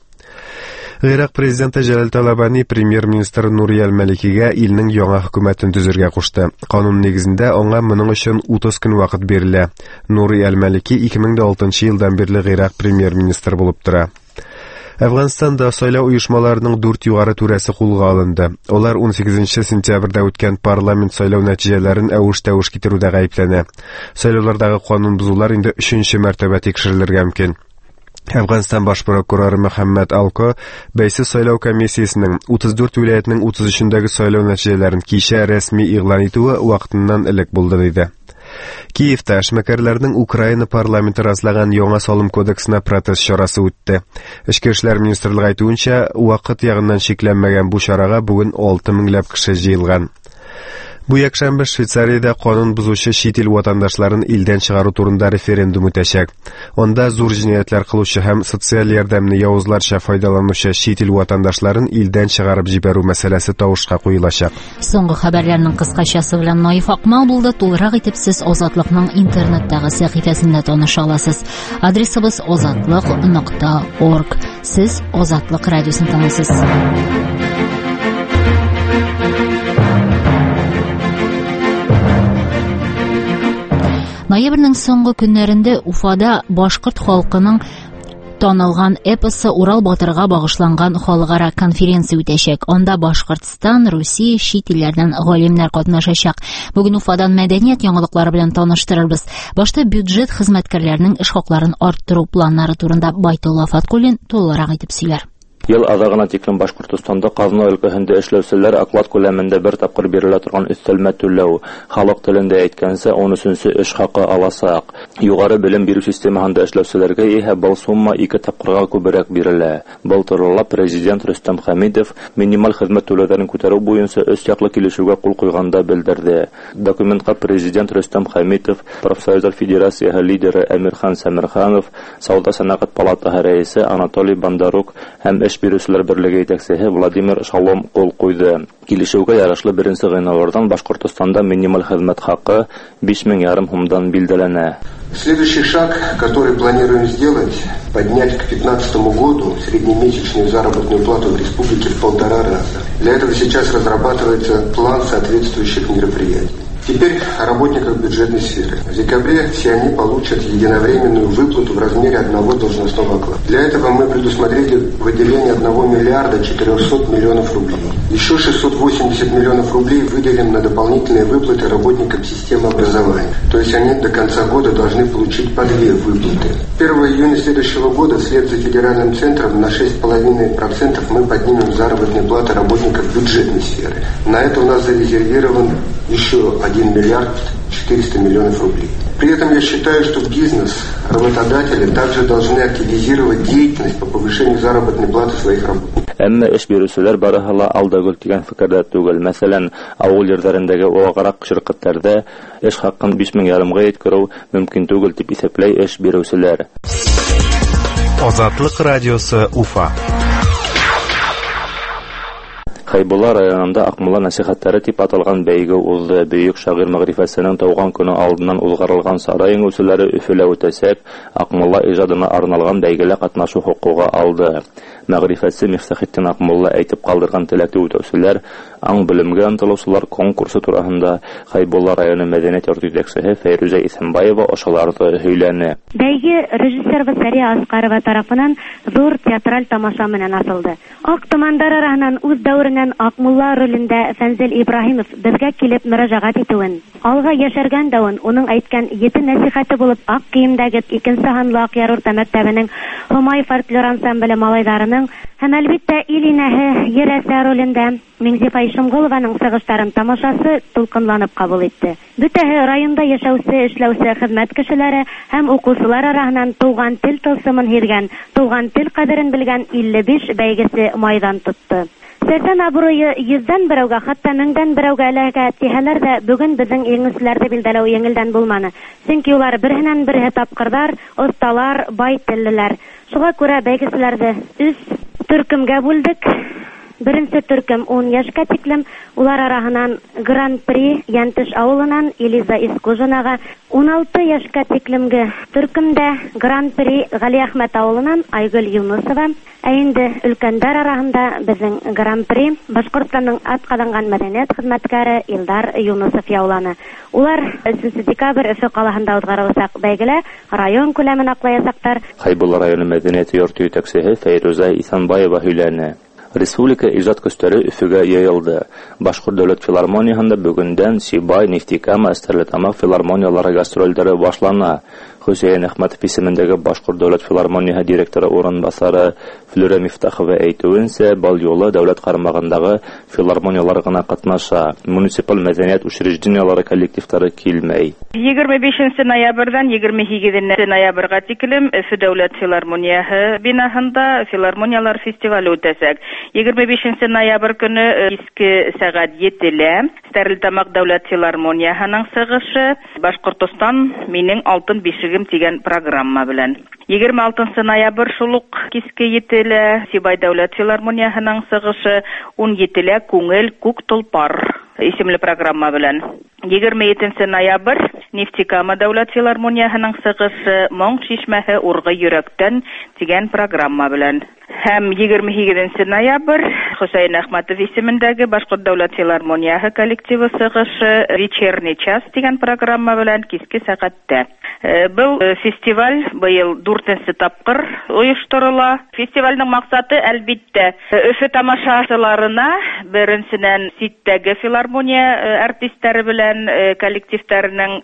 Ирак президенты Җәләл Талабани премьер-министр Нури Әл-Мәликигә илнең яңа хөкүмәтен төзергә кушты. Канун нигезендә аңа моның өчен утыз көн вакыт бирелә. Нури Әл-Мәлики ике мең алтынчы елдан бирле Ирак премьер-министры булып тора. Әфганстанда сайлау оешмаларының дүрт югары түрәсе кулга алынды. Алар ун сигезенче сентябрьдә үткән парламент сайлау нәтиҗәләрен әвеш-тәвеш китерүдә гаепләнә. Сайлаулардагы канун бузулар инде өченче мәртәбә тикшерелергә мөмкин. Әфганстан баш прокуроры Мөхәммәд Алко бәйсез сайлау комиссиясенең утыз дүрт вилаятның утыз өчендәге сайлау нәтиҗәләрен кичә рәсми игълан итүе вакытыннан элек булды диде. Киевта эшмәкәрләрнең Украина парламенты разлаган яңа салым кодексына протест чарасы үтте. Эчке эшләр министрлыгы әйтүенчә, вакыт ягыннан шикләнмәгән бу чарага бүген алты меңләп кеше җыелган. Бу якшәмбе Швейцариядә канун бузучы чит ил ватандашларын илдән чыгару турында референдум үтәчәк. Анда зур җинаятьләр кылучы һәм социаль ярдәмне явызларча файдаланучы чит ил ватандашларын илдән чыгарып җибәрү мәсьәләсе тавышка куелачак. Соңгы хәбәрләрнең кыскачасы белән Наиф Акмал булды. Тулырак итеп сез Азатлыкның интернеттагы сәхифәсендә таныша аласыз. Адресыбыз азатлык нокта орг. Сез Азатлык радиосын тыңлыйсыз. Ноябрьнең соңгы көннәрендә Уфада башкорт халкының танылган эпосы Урал батырга багышланган халыкара конференция үтәчәк. Анда Башкортстан, Русия, чит илләрдән галимнәр катнашачак. Бүген Уфадан мәдәният яңалыклары белән таныштырырбыз. Башта бюджет хезмәткәрләренең эш хакларын арттыру планнары турында Байтулла Фаткуллин тулырак итеп сөйләр. Ел азагына тиклем Башкортстанда казна өлкәһендә эшләүчеләр оклад күләмендә бер тапкыр бирелә торган өстәлмә түләү, халык телендә әйткәнсә, унөченче эш хакы аласак. Югары белем бирү системасында эшләүчеләргә иһә бу сумма ике тапкырга күбрәк бирелә. Былтырла президент Рөстәм Хәмидов минималь хезмәт түләүләрен күтәрү буенча өч яклы килешүгә кул куйганда белдерде. Документка президент Рөстәм Хәмидов, профсоюзлар федерациясе лидеры Әмирхан Сәмерханов, сауда-сәнәгать палатасы рәисе Анатолий Бандарук һәм Бирүчеләр берлеге итәкчесе Владимир Шалом кул куйды. Килешүгә ярашлы беренче гыйнвардан Башкортстанда минималь хезмәт хакы биш мең ярым сумдан билдәләнә. Следующий шаг, который планируем сделать, поднять к пятнадцатому году среднемесячную заработную плату в республике в полтора раза. Для этого сейчас разрабатывается план соответствующих мероприятий. Теперь о работниках бюджетной сферы. В декабре все они получат единовременную выплату в размере одного должностного оклада. Для этого мы предусмотрели выделение одного миллиарда четырехсот миллионов рублей. Еще шестьсот восемьдесят миллионов рублей выделим на дополнительные выплаты работникам системы образования. То есть они до конца года должны получить по две выплаты. первого июня следующего года вслед за федеральным центром на шесть целых пять десятых процента мы поднимем заработные платы работников бюджетной сферы. На это у нас зарезервирован еще один один миллиард четыреста миллионов рублей. При этом я считаю, что бизнес, работодатели также должны активизировать деятельность по повышению заработной платы своих работников. Әмма эш бирүселәр барыһы алда дигән фикердә түгел. Мәсәлән, авыл җирләрендәге вагырак ширкәтләрдә эш хакын биш мең ярымга җиткерү мөмкин түгел дип исәпләй эш бирүселәр. Азатлык радиосы Уфа. Хайбулла районында Акмулла насихаттары дип аталган бәйге узды. Бөек шагыйрь мәгърифәтенең тауган көне алдыннан узгарылган Сара еңүчеләре Өфөлә үтәсәк, Акмулла иҗадына арналган бәйгелә катнашу хукугы алды. Мәгърифәтсе Мифтахетдин Акмулла әйтеп калдырган теләкте үтәүчеләр, аң белемгә омтылучылар конкурсы турында Хайбулла районы мәдәният йорты җитәкчесе Фәйрүзә Исәнбаева ошаларды һөйләне. Бәйге режиссер Сәрия Аскарова тарафынан зур театраль тамаша менән асылды. Ак томандар араһыннан үз дәвереннән Акмулла ролендә Фәнзил Ибраһимов безгә килеп мөрәҗәгать итүен, алга яшәргән дәвен уның әйткән ете насихаты булып ак киемдәге икенче ханлы Акъяр урта мәктәбенең Хомай фольклор ансамбле малайдарының һәм әлбиттә Илинәһе Ерәсә ролендә Миңзифа Ишемгулованың сыгыштарын тамашасы тулкынланып кабул итте. Бөтәһе районда яшәүче, эшләүче хезмәт кешеләре һәм укучылар араһыннан туган тел тылсымын һиргән, туган тел кадерен белгән илле биш бәйгесе майдан тотты. Сәсән абруйы йөздән берәүгә, хатта меңдән берәүгә эләгә тиһәләр дә, бүген безнең еңүчеләрне билдәләү еңелдән булманы. Чөнки улар берһеннән бере тапкырдар, осталар, бай теллеләр. Шуңа күрә бәйгеселәрне үз төркемгә бүлдек. Беренче төркем ун яшькә тиклем, улар араһыннан Гран-при Янтыш авылынан Элиза Искужинага, ун алты яшькә тиклемге төркемдә Гран-при Гали Әхмәт авылынан Айгөл Юнусова, ә инде өлкәннәр арасында безнең Гран-при Башкортстанның атказанган мәдәният хезмәткәре Илдар Юнусов яуланы. Улар өченче декабрь Өфө каласында узгарылачак бәйгелә район күләмен аклаячактар. Хайбулла районы мәдәният йорты җитәкчесе Фәйрүзә Исәнбаева һөйләне. Республика иҗат көстәре Өфөгә яйылды. Башкорт дәүләт филармониясында бүгендән Сибай, Нефтекама, Стәрлетамак филармониялары гастрольләре башлана. Хөсәен Әхмәтов исемендәге Башкорт дәүләт филармониясе директоры урынбасары Флюра Мифтахова әйтүенчә, бал юлы дәүләт карамагындагы филармониялар гына катнаша. Муниципаль мәдәният учреждениялары коллективлары килмәй. егерме бишенче ноябрьдән егерме сигезенче ноябрьгә тиклем Өфө дәүләт филармониясе бинасында филармониялар фестивале үтәчәк. егерме бишенче ноябрь көне киске сәгать җидедә Стәрлетамак дәүләт филармониясының сыгышы Башкортстан минең алтын бишегем дигән программа белән. егерме алтынчы ноябрь шулук киске җитедә Сибай дәүләт филармониясының сыгышы, ун җидедә Күңел күк толпар исемле программа белән. егерме җиденче ноябрь Нефтекама дәүләт филармониясының сыгышы Моң шишмәһе ургы йөрәктән дигән программа белән. Һәм егерме сигезенче ноябрь Хөсәен Әхмәтов исемендәге Башкорт дәүләт филармониясе коллективы сыгышы Вечерний час дигән программа белән киске сәгатьтә. Был фестиваль быел дүртенче тапкыр оештырыла. Фестивальнең максаты әлбиттә Өфө тамашачыларына беренчедән ситтәге филармония артистлары белән коллективларының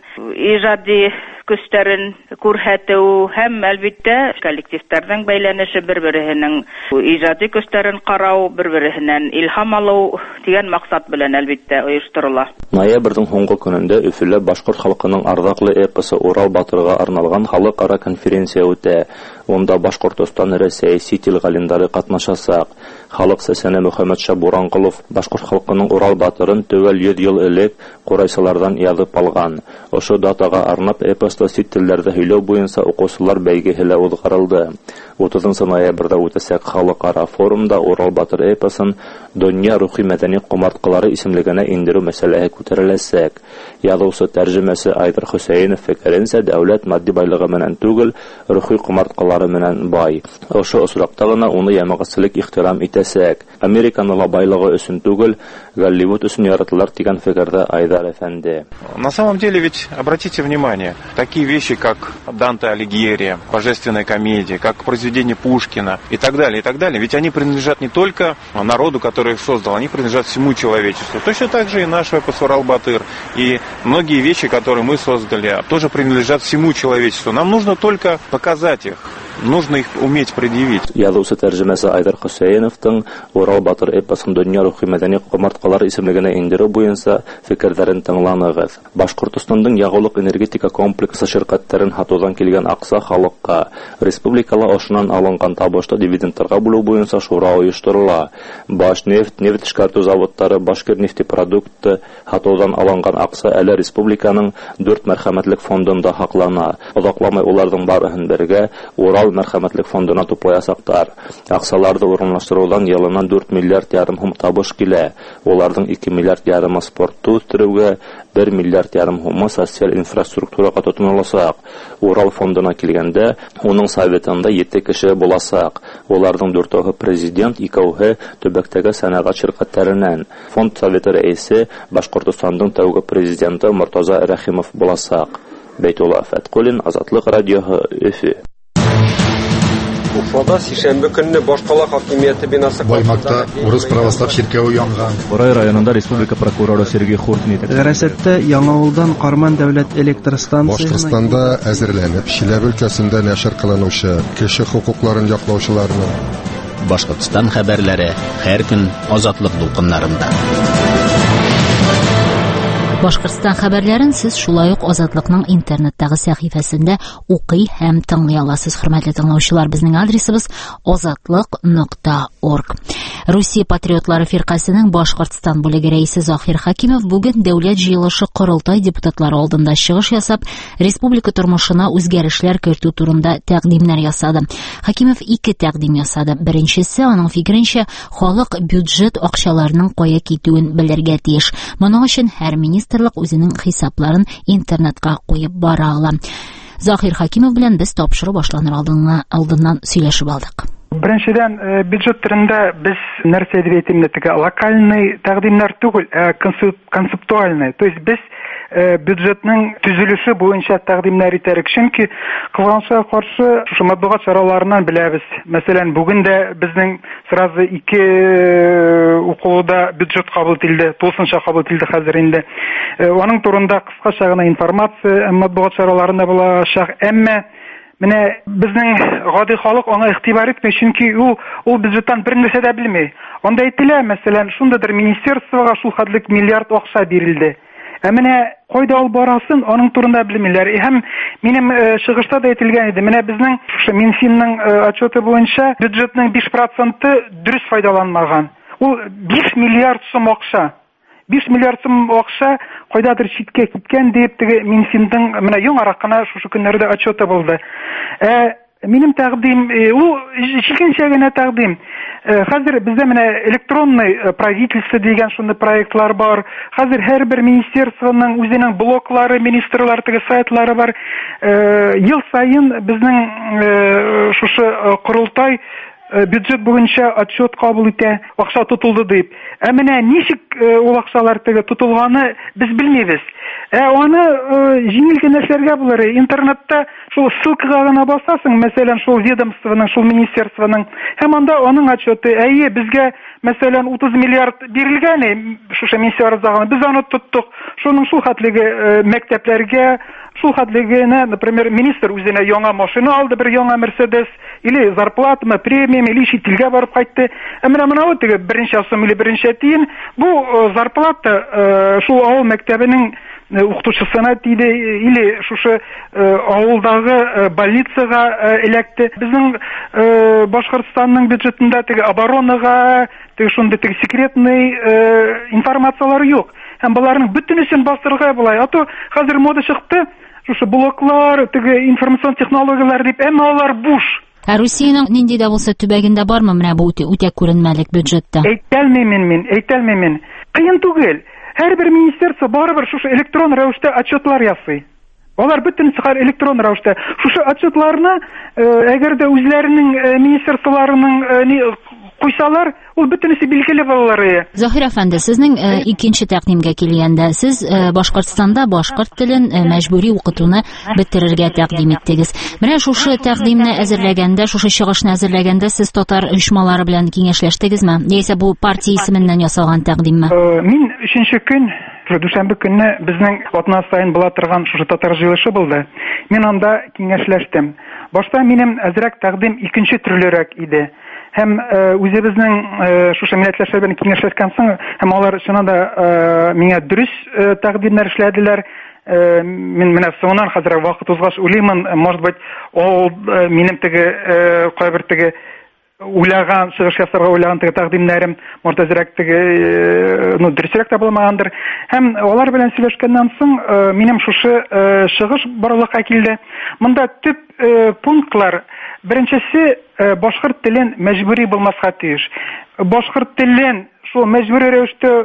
иҗади көстәрен күрһәтү һәм әлбиттә коллективларның бәйләнеше бер-беренең иҗади көстәрен карау, бер-береннән илһам алу дигән максат белән әлбиттә оештырыла. Ноябрьдән соңгы көнендә Өфөлә башкорт халкының ардаклы эпосы Урал батырга арналган халыкара конференция үтә. Онда Башкортстан Рәсәй ситил галимдары катнашачак. Халык сәсәне Мөхәммәд Шабуранкулов башкорт халкының Урал батырын төгәл йөз ел элек курайсылардан язып алган. Ошо датага арнап эпосты сит телләрдә һөйләү буенча укучылар бәйгеһе узгарылды. утызынчы ноябрьдә үтәчәк халыкара форумда Урал батыр эпосын дөнья рухи мәдәни кумарткалары исемлегенә индерү мәсьәләсе күтәреләчәк. Язучы тәрҗемәсе Айдар Хөсәенов фикеренчә, дәүләт матди байлыгы менән түгел, рухи кумарткалары менән бай. Ошо осракта гына уны ямагатчылык ихтирам итәсәк. Американы байлыгы өчен түгел, Голливуд өчен яратылар дигән фикердә Айдар әфәнде. На самом деле ведь обратите внимание, такие вещи, как Данте Алигьери, божественная комедия, как произведение Пушкина и так далее, и так далее, ведь они принадлежат не только народу, который их создал, они принадлежат всему человечеству. Точно так же и наш эпос Урал Батыр, и многие вещи, которые мы создали, тоже принадлежат всему человечеству. Нам нужно только показать их. нужно их уметь предъявить. Язучы тәрҗемәсе Айдар Хөсәйновтың Урал батыр эпосын дөнья рухи мәдәни омырткалары исемлегенә индерү буенча фикерләрен тыңланыгыз. Башкортостандың ягулык энергетика комплексы ширкәтләрен һатудан килгән акса халыкка республикала ашыннан алынган табышты дивидендларга бүлү буенча шура оештырыла. Башнефть, нефть эшкәртү заводлары, Башкирнефтепродукты һатудан алынган акса әле республиканың дүрт мәрхәмәтлек фондында һаклана. Озакламый уларның барыһын бергә Урал мәрхәмәтлек фондына туплаясактар. Аксаларды урынлаштырудан елына дүрт миллиард ярым һум табыш килә. Уларның ике миллиард ярымы спортты үстерүгә, бер миллиард ярым һумы социаль инфраструктурага тотынылачак. Урал фондына килгәндә, уның советында җиде кеше буласак. Уларның дүртәүһе президент, икәүһе төбәктәге сәнәгать ширкәтләреннән. Фонд советы рәисе Башкортостандың тәүге президенты Мортаза Рәхимов буласак. Бәйтулла Фәткулин, Азатлык радиоһы, Өфе. Уфада сишәмбе көнне башкала хакимияте бинасы Баймакта урыс православ чиркәве янган. Борай районында республика прокуроры Сергей Хуртин итеп. Гәрәсәттә Яңавылдан Карман дәүләт электр станциясына Башкортстанда әзерләнеп, Чиләбе өлкәсендә нәшер кылынучы кеше хукукларын яклаучыларны Башкортстан хәбәрләре һәр көн Азатлык дулкыннарында. Башкортстан хәбәрләрен сез шулай ук Азатлыкның интернеттагы сәхифәсендә укый һәм тыңлый аласыз. Хөрмәтле тыңлаучылар, безнең адресыбыз азатлык нокта орг. Русия патриотлары фиркасының Башкортстан бүлеге рәисе Захир Хакимов бүген дәүләт җыелышы корылтай депутатлары алдында чыгыш ясап, республика тормышына үзгәрешләр кертү турында тәкъдимнәр ясады. Хакимов ике тәкъдим ясады. Беренчесе, аның фикеренчә, халык бюджет акчаларының кая китүен белергә тиеш. Моның өчен һәр министрлык үзенең хисапларын интернетка куеп бара ала. Захир Хакимов белән без тапшыру башланыр алдыннан сөйләшеп алдык. Беренчедән, бюджет турында без нәрсә дип әйтим дә, локальный тәкъдимнәр түгел, концептуальный. То есть без бюджетның төзелеше буенча тәкъдимнәр итәрек, чөнки кылганышка каршы шушы матбугат чараларыннан беләбез. Мәсәлән, бүген дә безнең сразу ике укулуда бюджет кабул ителде, тулысынча кабул ителде хәзер инде. Аның турында кыскача гына информация матбугат чараларында булачак, әмма менә безнең гади халык аңа игътибар итми, чөнки ул ул бюджеттан бер нәрсә дә белми. Анда әйтелә, мәсәлән, шундадыр министерствога шул хәтлек миллиард акча бирелде. Ә менә кайда ул барасын, аның турында белмиләр. Һәм минем чыгышта да әйтелгән иде, менә безнең шушы Минфинның отчеты буенча бюджетның биш проценты дөрес файдаланмаган. Ул биш миллиард сум акча. биш миллиард сум акча кайдадыр читкә киткән дип, теге Минфинның менә яңарак кына шушы көннәрдә отчеты булды. Ә минем тәкъдим, ул икенче генә тәкъдим. Хәзер бездә менә электронный правительство дигән шундый проектлар бар. Хәзер һәрбер министерствоның үзенең блоклары, министрлар теге сайтлары бар. Ел сайын безнең шушы корылтай бюджет буенча отчет кабул итә, акча тотылды дип. Ә менә ничек ул акчалар теге тотылганы без белмибез. Ә аны җиңел генә эшләргә булыр. Интернетта шул ссылкага гына басасың, мәсәлән, шул ведомствоның, шул министерствоның, һәм анда аның отчеты, әйе, безгә мәсәлән утыз миллиард бирелгән, шушы министрлыгына без аны тоттык. Шуның шул хәтлеге мәктәпләргә, шул хәтлегенә, например, министр үзенә яңа машина алды, бер яңа Мерседес, или зарплатамы, премия, или шитилгә барып кайтты. Ә менә моны теге беренче сум или беренче тиен, бу зарплата шул авыл мәктәбенең укытучысына тиде, или шушы авылдагы больницага эләкте. Безнең Башкортстанның бюджетында теге оборонага, теге шундый теге секретный информациялар юк. Һәм буларның бөтенесен бастырырга булай. Ато хәзер мода чыкты, шушы блоклар, теге информацион технологиялар дип, әмма алар буш. Ә Русиянең нинди дә булса төбәгендә бармы менә бу үтә күренмәлек бюджетта? Әйтәлмим мин, әйтәлмим мин. Кыен түгел. Һәрбер министерство барыбер шушы электрон рәвештә отчетлар ясый. Алар бөтенесе электрон рәвештә. Шушы отчетларны әгәр дә үзләренең министрлыкларының куйсалар, ул бөтенесе билгеле булалар. Захир әфәнде, сезнең икенче тәкъдимгә килгәндә, сез Башкортстанда башкорт телен мәҗбүри укытуны бетерергә тәкъдим иттегез. Менә шушы тәкъдимне әзерләгәндә, шушы чыгышны әзерләгәндә сез татар оешмалары белән киңәшләштегезме? Яисә бу партия исеменнән ясалган тәкъдимме? Мин өченче көн Дүшәмбе көнне безнең атна сайын була торган шушы татар җыелышы булды. Мин анда киңәшләштем. Башта минем әзрәк тәкъдим икенче төрлерәк иде. Һәм үзебезнең шушы милләтләшләр белән киңәшләшкән соң, һәм алар шуны да миңа дөрес тәкъдимнәр эшләделәр. Мин менә соңыннан хәзер вакыт узгач уйлыймын, может быть, ул минем теге кайбер теге уйлаган, чыгыш ясарга уйлаган теге тәкъдимнәрем, может, әзрәк теге, ну, дөресрәк тә булмагандыр. Һәм алар белән сөйләшкәннән соң, минем шушы чыгыш барлыкка килде. Монда төп пунктлар: беренчесе, башкорт телен мәҗбүри булмаска тиеш. Башкорт телен шул мәҗбүри рәвештә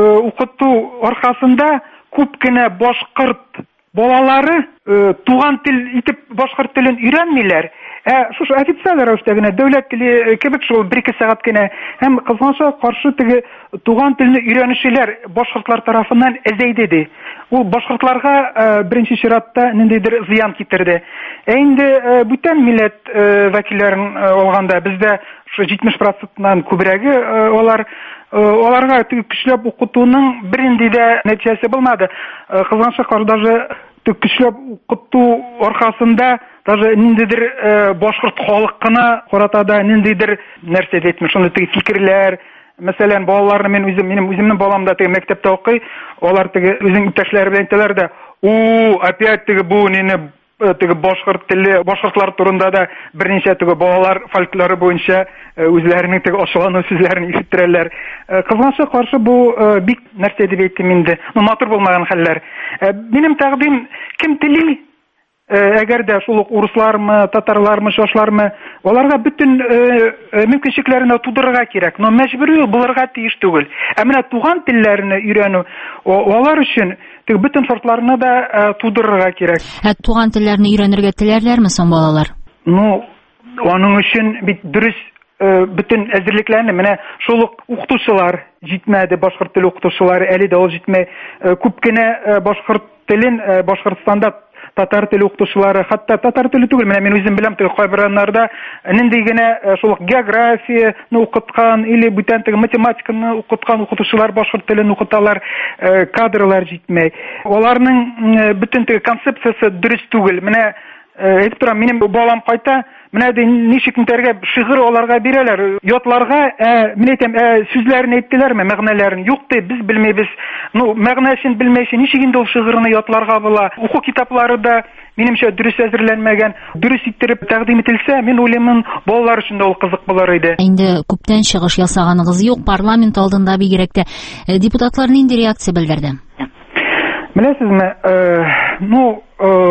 укыту аркасында күп кенә башкорт балалары туган тел итеп башкорт телен өйрәнмиләр. Ә шушы официаль рәвештә генә дәүләт теле кебек шул бер-ике сәгать кенә, һәм кызганча каршы теге туган телне өйрәнүчеләр башкортлар тарафыннан әзәйде ди. Ул башкортларга беренче чиратта ниндидер зыян китерде. Ә инде бүтән милләт вәкилләрен алганда бездә шу җитмеш проценттан күбрәге алар аларга теге көчләп укытуның беринди дә нәтиҗәсе булмады. Кызганча кар даже көчләп укыту аркасында даже ниндидер башкорт халкына карата да ниндидер нәрсә дип, шундый теге фикерләр, мәсәлән, балаларны мен үзем, минем үземнең балам да теге мәктәптә укый, алар теге үзенең иптәшләре белән әйтәләр дә, "У, опять теге бу нине теге башкорт теле, башкортлар турында да берничә теге балалар фольклоры буенча үзләренең теге ачылган сүзләрен ишеттерәләр." Кызганча каршы бу бик нәрсә дип әйтим инде. Ну, матур булмаган хәлләр. Минем тәкъдим кем тели? Әгәр дә шул ук урыслармы, татарлармы, шашлармы, аларга бүтән мөмкинлекләрне тудырырга кирәк. Но мәҗбүри булырга тиеш түгел. Ә менә туган телләрне өйрәнү, алар өчен теге бүтән шартларны да тудырырга кирәк. Ә туган телләрне өйрәнергә теләрләрме соң балалар? Ну, аның өчен бит дөрес бүтән әзерлекләрне менә шул ук укытучылар җитмәде, башкорт теле укытучылары әле дә ул җитмәй. Күп кенә башкорт телен Башкортстанда татар теле укытучылары, хәтта татар теле түгел, менә мин үзем беләм, теге кайберләрендә нинди генә шул географияны укыткан или бүтән теге математиканы укыткан укытучылар башкорт телен укыталар, кадрлар җитмәй. Аларның бүтән теге концепциясе дөрес түгел. Менә әйтеп торам, минем балам кайта, менә ди ничек нитәргә шигырь аларга бирәләр, ятларга, мин әйтәм, сүзләрен әйттеләрме, мәгънәләрен? Юк ди, без белмәйбез. Ну, мәгънәсен белмәйчә ничек инде ул шигырьне ятларга була? Уку китаплары да минемчә дөрес әзерләнмәгән. Дөрес иттереп тәкъдим ителсә, мин уйлыймын, балалар өчен дә ул кызык булыр иде. Инде күптән чыгыш ясаганыгыз юк, парламент алдында бигрәк тә депутатлар нинди реакция белдерде? Беләсезме, ну,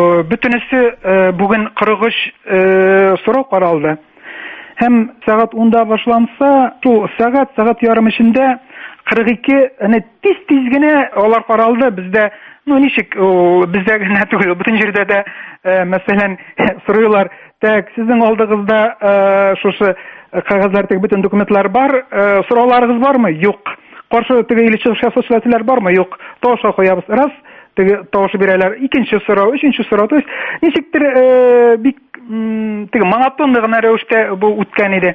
бөтенесе бүген кырык өч сорау каралды. Һәм сәгать унда башланса, шул сәгать, сәгать ярым эчендә кырык ике, әнә тиз-тиз генә алар каралды. Бездә, ну, ничек, бездә генә түгел, бүтән җирдә дә, мәсәлән, сорыйлар, так, сезнең алдыгызда шушы кагазлар, теге бүтән документлар бар, сорауларыгыз бармы? Юк. Каршы теге или чыгыш ясаучылар бармы? Юк. Таша куябыз. Раз, теге тавыш бирәләр. Икенче сорау, өченче сорау. То есть ничектер бик теге монотонлы гына рәвештә бу үткән иде.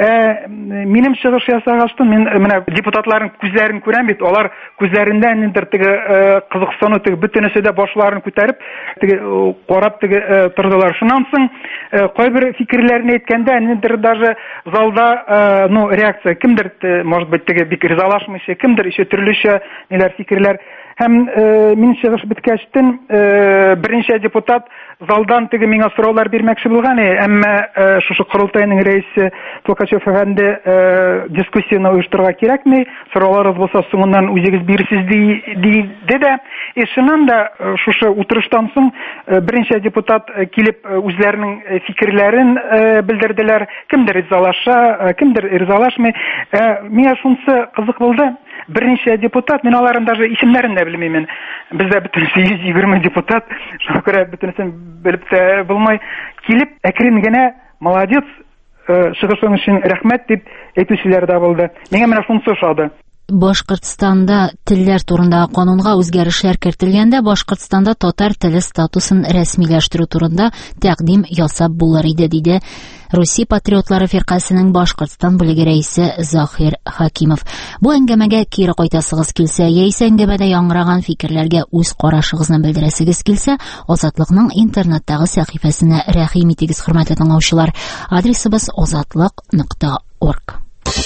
Минем чыгыш ясагачтым, мин менә депутатларның күзләрен күрәм бит, алар күзләрендә ниндер теге кызыксыну, теге бөтенесе дә башларын күтәреп, теге карап теге тордылар. Шуннан соң кайбер фикерләрне әйткәндә, ниндер даже залда, ну, реакция, кемдер, может быть, теге бик ризалашмыйча, кемдер еще төрлечә ниләр фикерләр. Һәм мин чыгыш беткәчтен беренче депутат залдан теге миңа сораулар бирмәкче булган, әмма шушы курултайның рәисе Толкачев әфәнде дискуссияны оештырырга кирәкми, сорауларыгыз булса соңыннан үзегез бирсез диде дә. Шуннан да шушы утырыштан соң беренче депутат килеп үзләренең фикерләрен белдерделәр. Кемдер ризалаша, кемдер ризалашмый. Миңа шунысы кызык булды. Беренче депутат, мин аларның даже исемнәрен дә белмим. Бездә бөтенесе йөз егерме депутат, шуңа күрә бөтенесен белеп тә булмай, килеп әкрен генә молодец, чыгышың өчен рәхмәт дип әйтүчеләр дә булды. Миңа менә шунысы ошады. Башкортстанда телләр турындагы канунга үзгәрешләр кертелгәндә, Башкортстанда татар теле статусын рәсмиләштерү турында тәкъдим ясап булыр иде, диде Русия патриотлары фиркасының Башкортстан бүлеге рәисе Захир Хакимов. Бу әңгәмәгә кире кайтасыгыз килсә, яисә әңгәмәдә яңгыраган фикерләргә үз карашыгызны белдерәсегез килсә, Азатлыкның интернеттагы сәхифәсенә рәхим итегез, хөрмәтле тыңлаучылар. Адресыбыз азатлык нокта орг.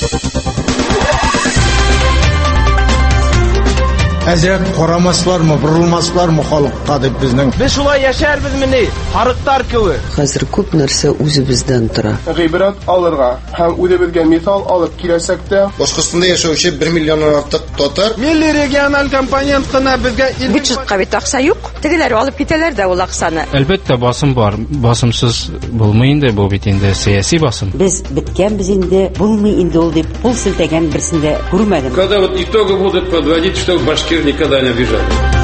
Әзрәк карамаслармы, борылмаслармы халыкка дип безнең. Без шулай яшәрбез мени, харыктар кебек. Хәзер күп нәрсә үзебездән тора. Гыйбрат алырга һәм үзебезгә мисал алып киләсәк тә, Башкортстанда яшәүче бер миллионнан артык татар милли региональ компонент кына безгә бюджетка бит акча юк. Тегеләр алып китәләр дә ул акчаны. Әлбәттә басым бар. Басымсыз булмый инде, бу бит инде сиясәт басым. Без биткәнбез инде, булмый инде ул дип кул селтәгән берсендә күрмәдем. Когда вот итоги будут подводить, что башкир никогда не обижали.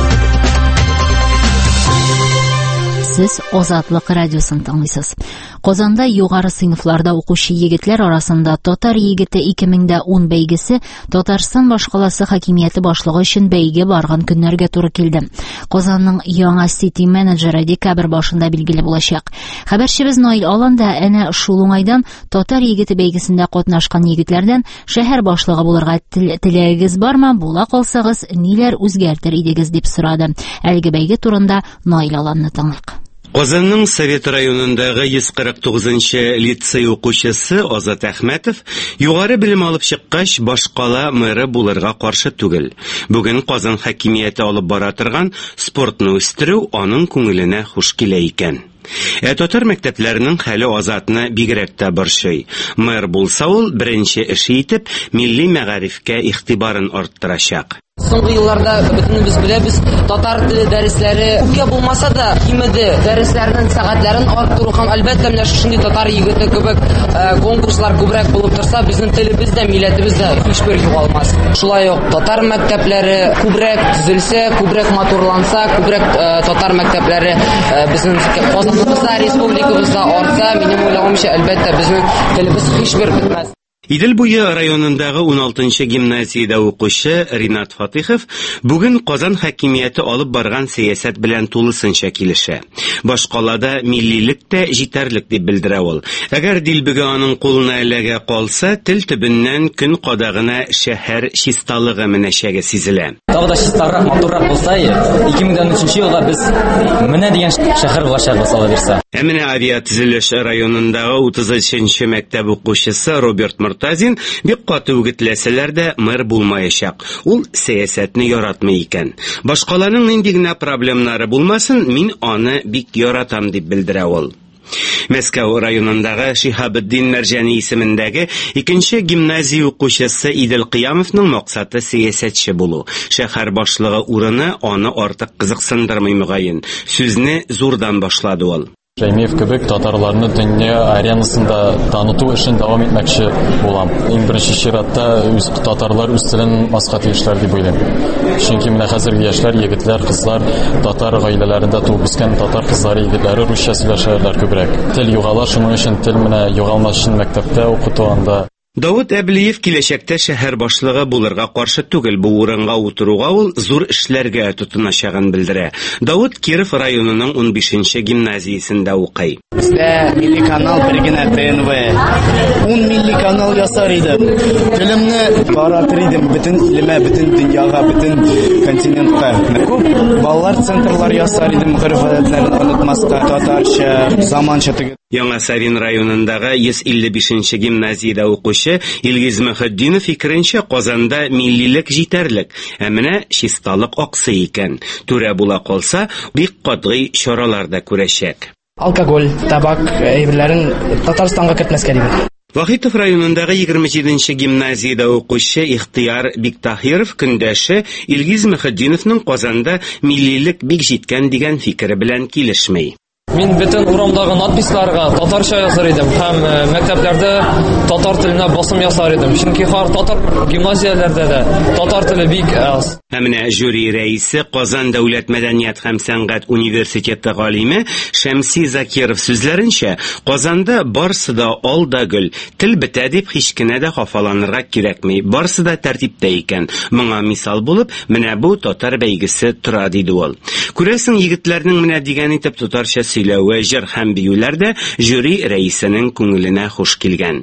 Сез Азатлык радиосын тыңлыйсыз. Казанда югары сыйныфларда укучы егетләр арасында Татар егете ике мең ун бәйгесе Татарстан башкаласы хакимияте башлыгы өчен бәйге барган көннәргә туры килде. Казанның яңа сити менеджеры декабрь башында билгеле булачак. Хәбәрчебез Наил Аланда әнә шул уңайдан Татар егете бәйгесендә катнашкан егетләрдән шәһәр башлыгы булырга теләгегез бармы, була калсагыз ниләр үзгәртер идегез дип сорады. Әлеге бәйге турында Наил Аланны тыңлыйк. Казанның Совет районындагы йөз кырык тугызынчы лицей укучысы Азат Әхмәтов югары белем алып чыккач башкала мэры булырга каршы түгел. Бүген Казан хакимияте алып бара торган спортны үстерү аның күңеленә хуш килә икән. Ә татар мәктәпләренең хәле Азатны бигрәк тә борчый. Мэр булса ул беренче эше итеп милли мәгарифкә игътибарын арттырачак. Соңгы елларда бөтенебез беләбез, татар теле дәресләре күпкә булмаса да кимеде. Дәресләрнең сәгатьләрен арттыру һәм әлбәттә менә шундый татар егете кебек конкурслар күбрәк булып торса, безнең телебез дә, милләтебез дә һичбер югалмас. Шулай ук татар мәктәпләре күбрәк төзелсә, күбрәк матурланса, күбрәк татар мәктәпләре безнең Казаныбызда, республикабызда арта, минем уйлаганча, әлбәттә безнең телебез һичбер бетмәс. Идел буе районындагы ун алтынчы гимназиядә укучы Ринат Фатихов бүген Казан хакимияте алып барган сәясәт белән тулысынча килешә. Башкалада миллилек тә җитәрлек дип белдерә ул. Әгәр дилбеге аның кулына эләгә калса, тел төбеннән көн кадагына шәһәр чисталыгы менәчәге сизелә. Тагы да чистарак, матуррак булса, ике мең унөченче елга без менә дигән шәһәр булачак ала бирсә. Ә менә Авиатөзелеш районындагы утыз өченче мәктәп укучысы Роберт Мортазин бик каты үгетләсәләр дә мэр булмаячак. Ул сәясәтне яратмый икән. Башкаларның нинди генә проблемнары булмасын, мин аны бик яратам дип белдерә ул. Мәскәү районындагы Шихабетдин Мәрҗани исемендәге икенче гимназия укучысы Идел Кыямовның максаты сәясәтче булу. Шәһәр башлыгы урыны аны артык кызыксындырмый мөгаен. Сүзне зурдан башлады ул. Шәймиев кебек татарларны дөнья аренасында таныту эшен дәвам итмәкче булам. Иң беренче чиратта үз татарлар үз телен аска тиешләр дип уйлыйм. Чөнки менә хәзерге яшьләр, егетләр, кызлар татар гаиләләрендә туып үскән татар кызлары, егетләре русча сөйләшәләр күбрәк. Тел югала, шуның өчен тел менә югалмас өчен мәктәптә укыту анда. Давыт Әблиев киләчәктә шәһәр башлыгы булырга каршы түгел, бу урынга утыруга ул зур эшләргә тотыначагын белдерә. Давыт Киров районының ун бишенче гимназиясендә укый. Бездә милли канал бер генә Т Н В. ун милли канал ясар идем. Телемне таратыр идем бөтен илемә, бөтен дөньяга, бөтен континентка. Күп балалар центрлар ясар идем, гыйфадатларын онытмаска, татарча, заманча түгел. Яңа Савин районындагы йөз илле бишенче гимназиядә укучы Илгиз Мөхәддинов фикеренчә, Казанда миллилек җитәрлек, ә менә чисталык аксый икән. Түрә була калса, бик катгый чаралар да күрәчәк. Алкоголь, табак әйберләрен Татарстанга кертмәскә дип. Вахитов районындагы егерме җиденче гимназиядә укучы Ихтияр Биктахиров көндәше Илгиз Мөхәддиновның Казанда миллилек бик җиткән дигән фикере белән килешмәй. Мин бөтен урамдагы надписларга татарча язар идем һәм мәктәпләрдә татар теленә басым ясар идем. Чөнки һәр татар гимназияләрдә дә татар теле бик аз. Менә жюри рәисе Казан дәүләт мәдәният һәм сәнгать университеты галиме Шәмси Закиров сүзләренчә, Казанда барсы да ал да гөл, тел бетә дип һич кенә дә хафаланырга кирәкми. Барсы да тәртиптә икән. Моңа мисал булып, менә бу татар бәйгесе тора диде ул. Күрәсең, егетләрнең менә дигән итеп татарча сөйләве, җыр һәм биюләр дә жюри рәисенең күңеленә хуш килгән.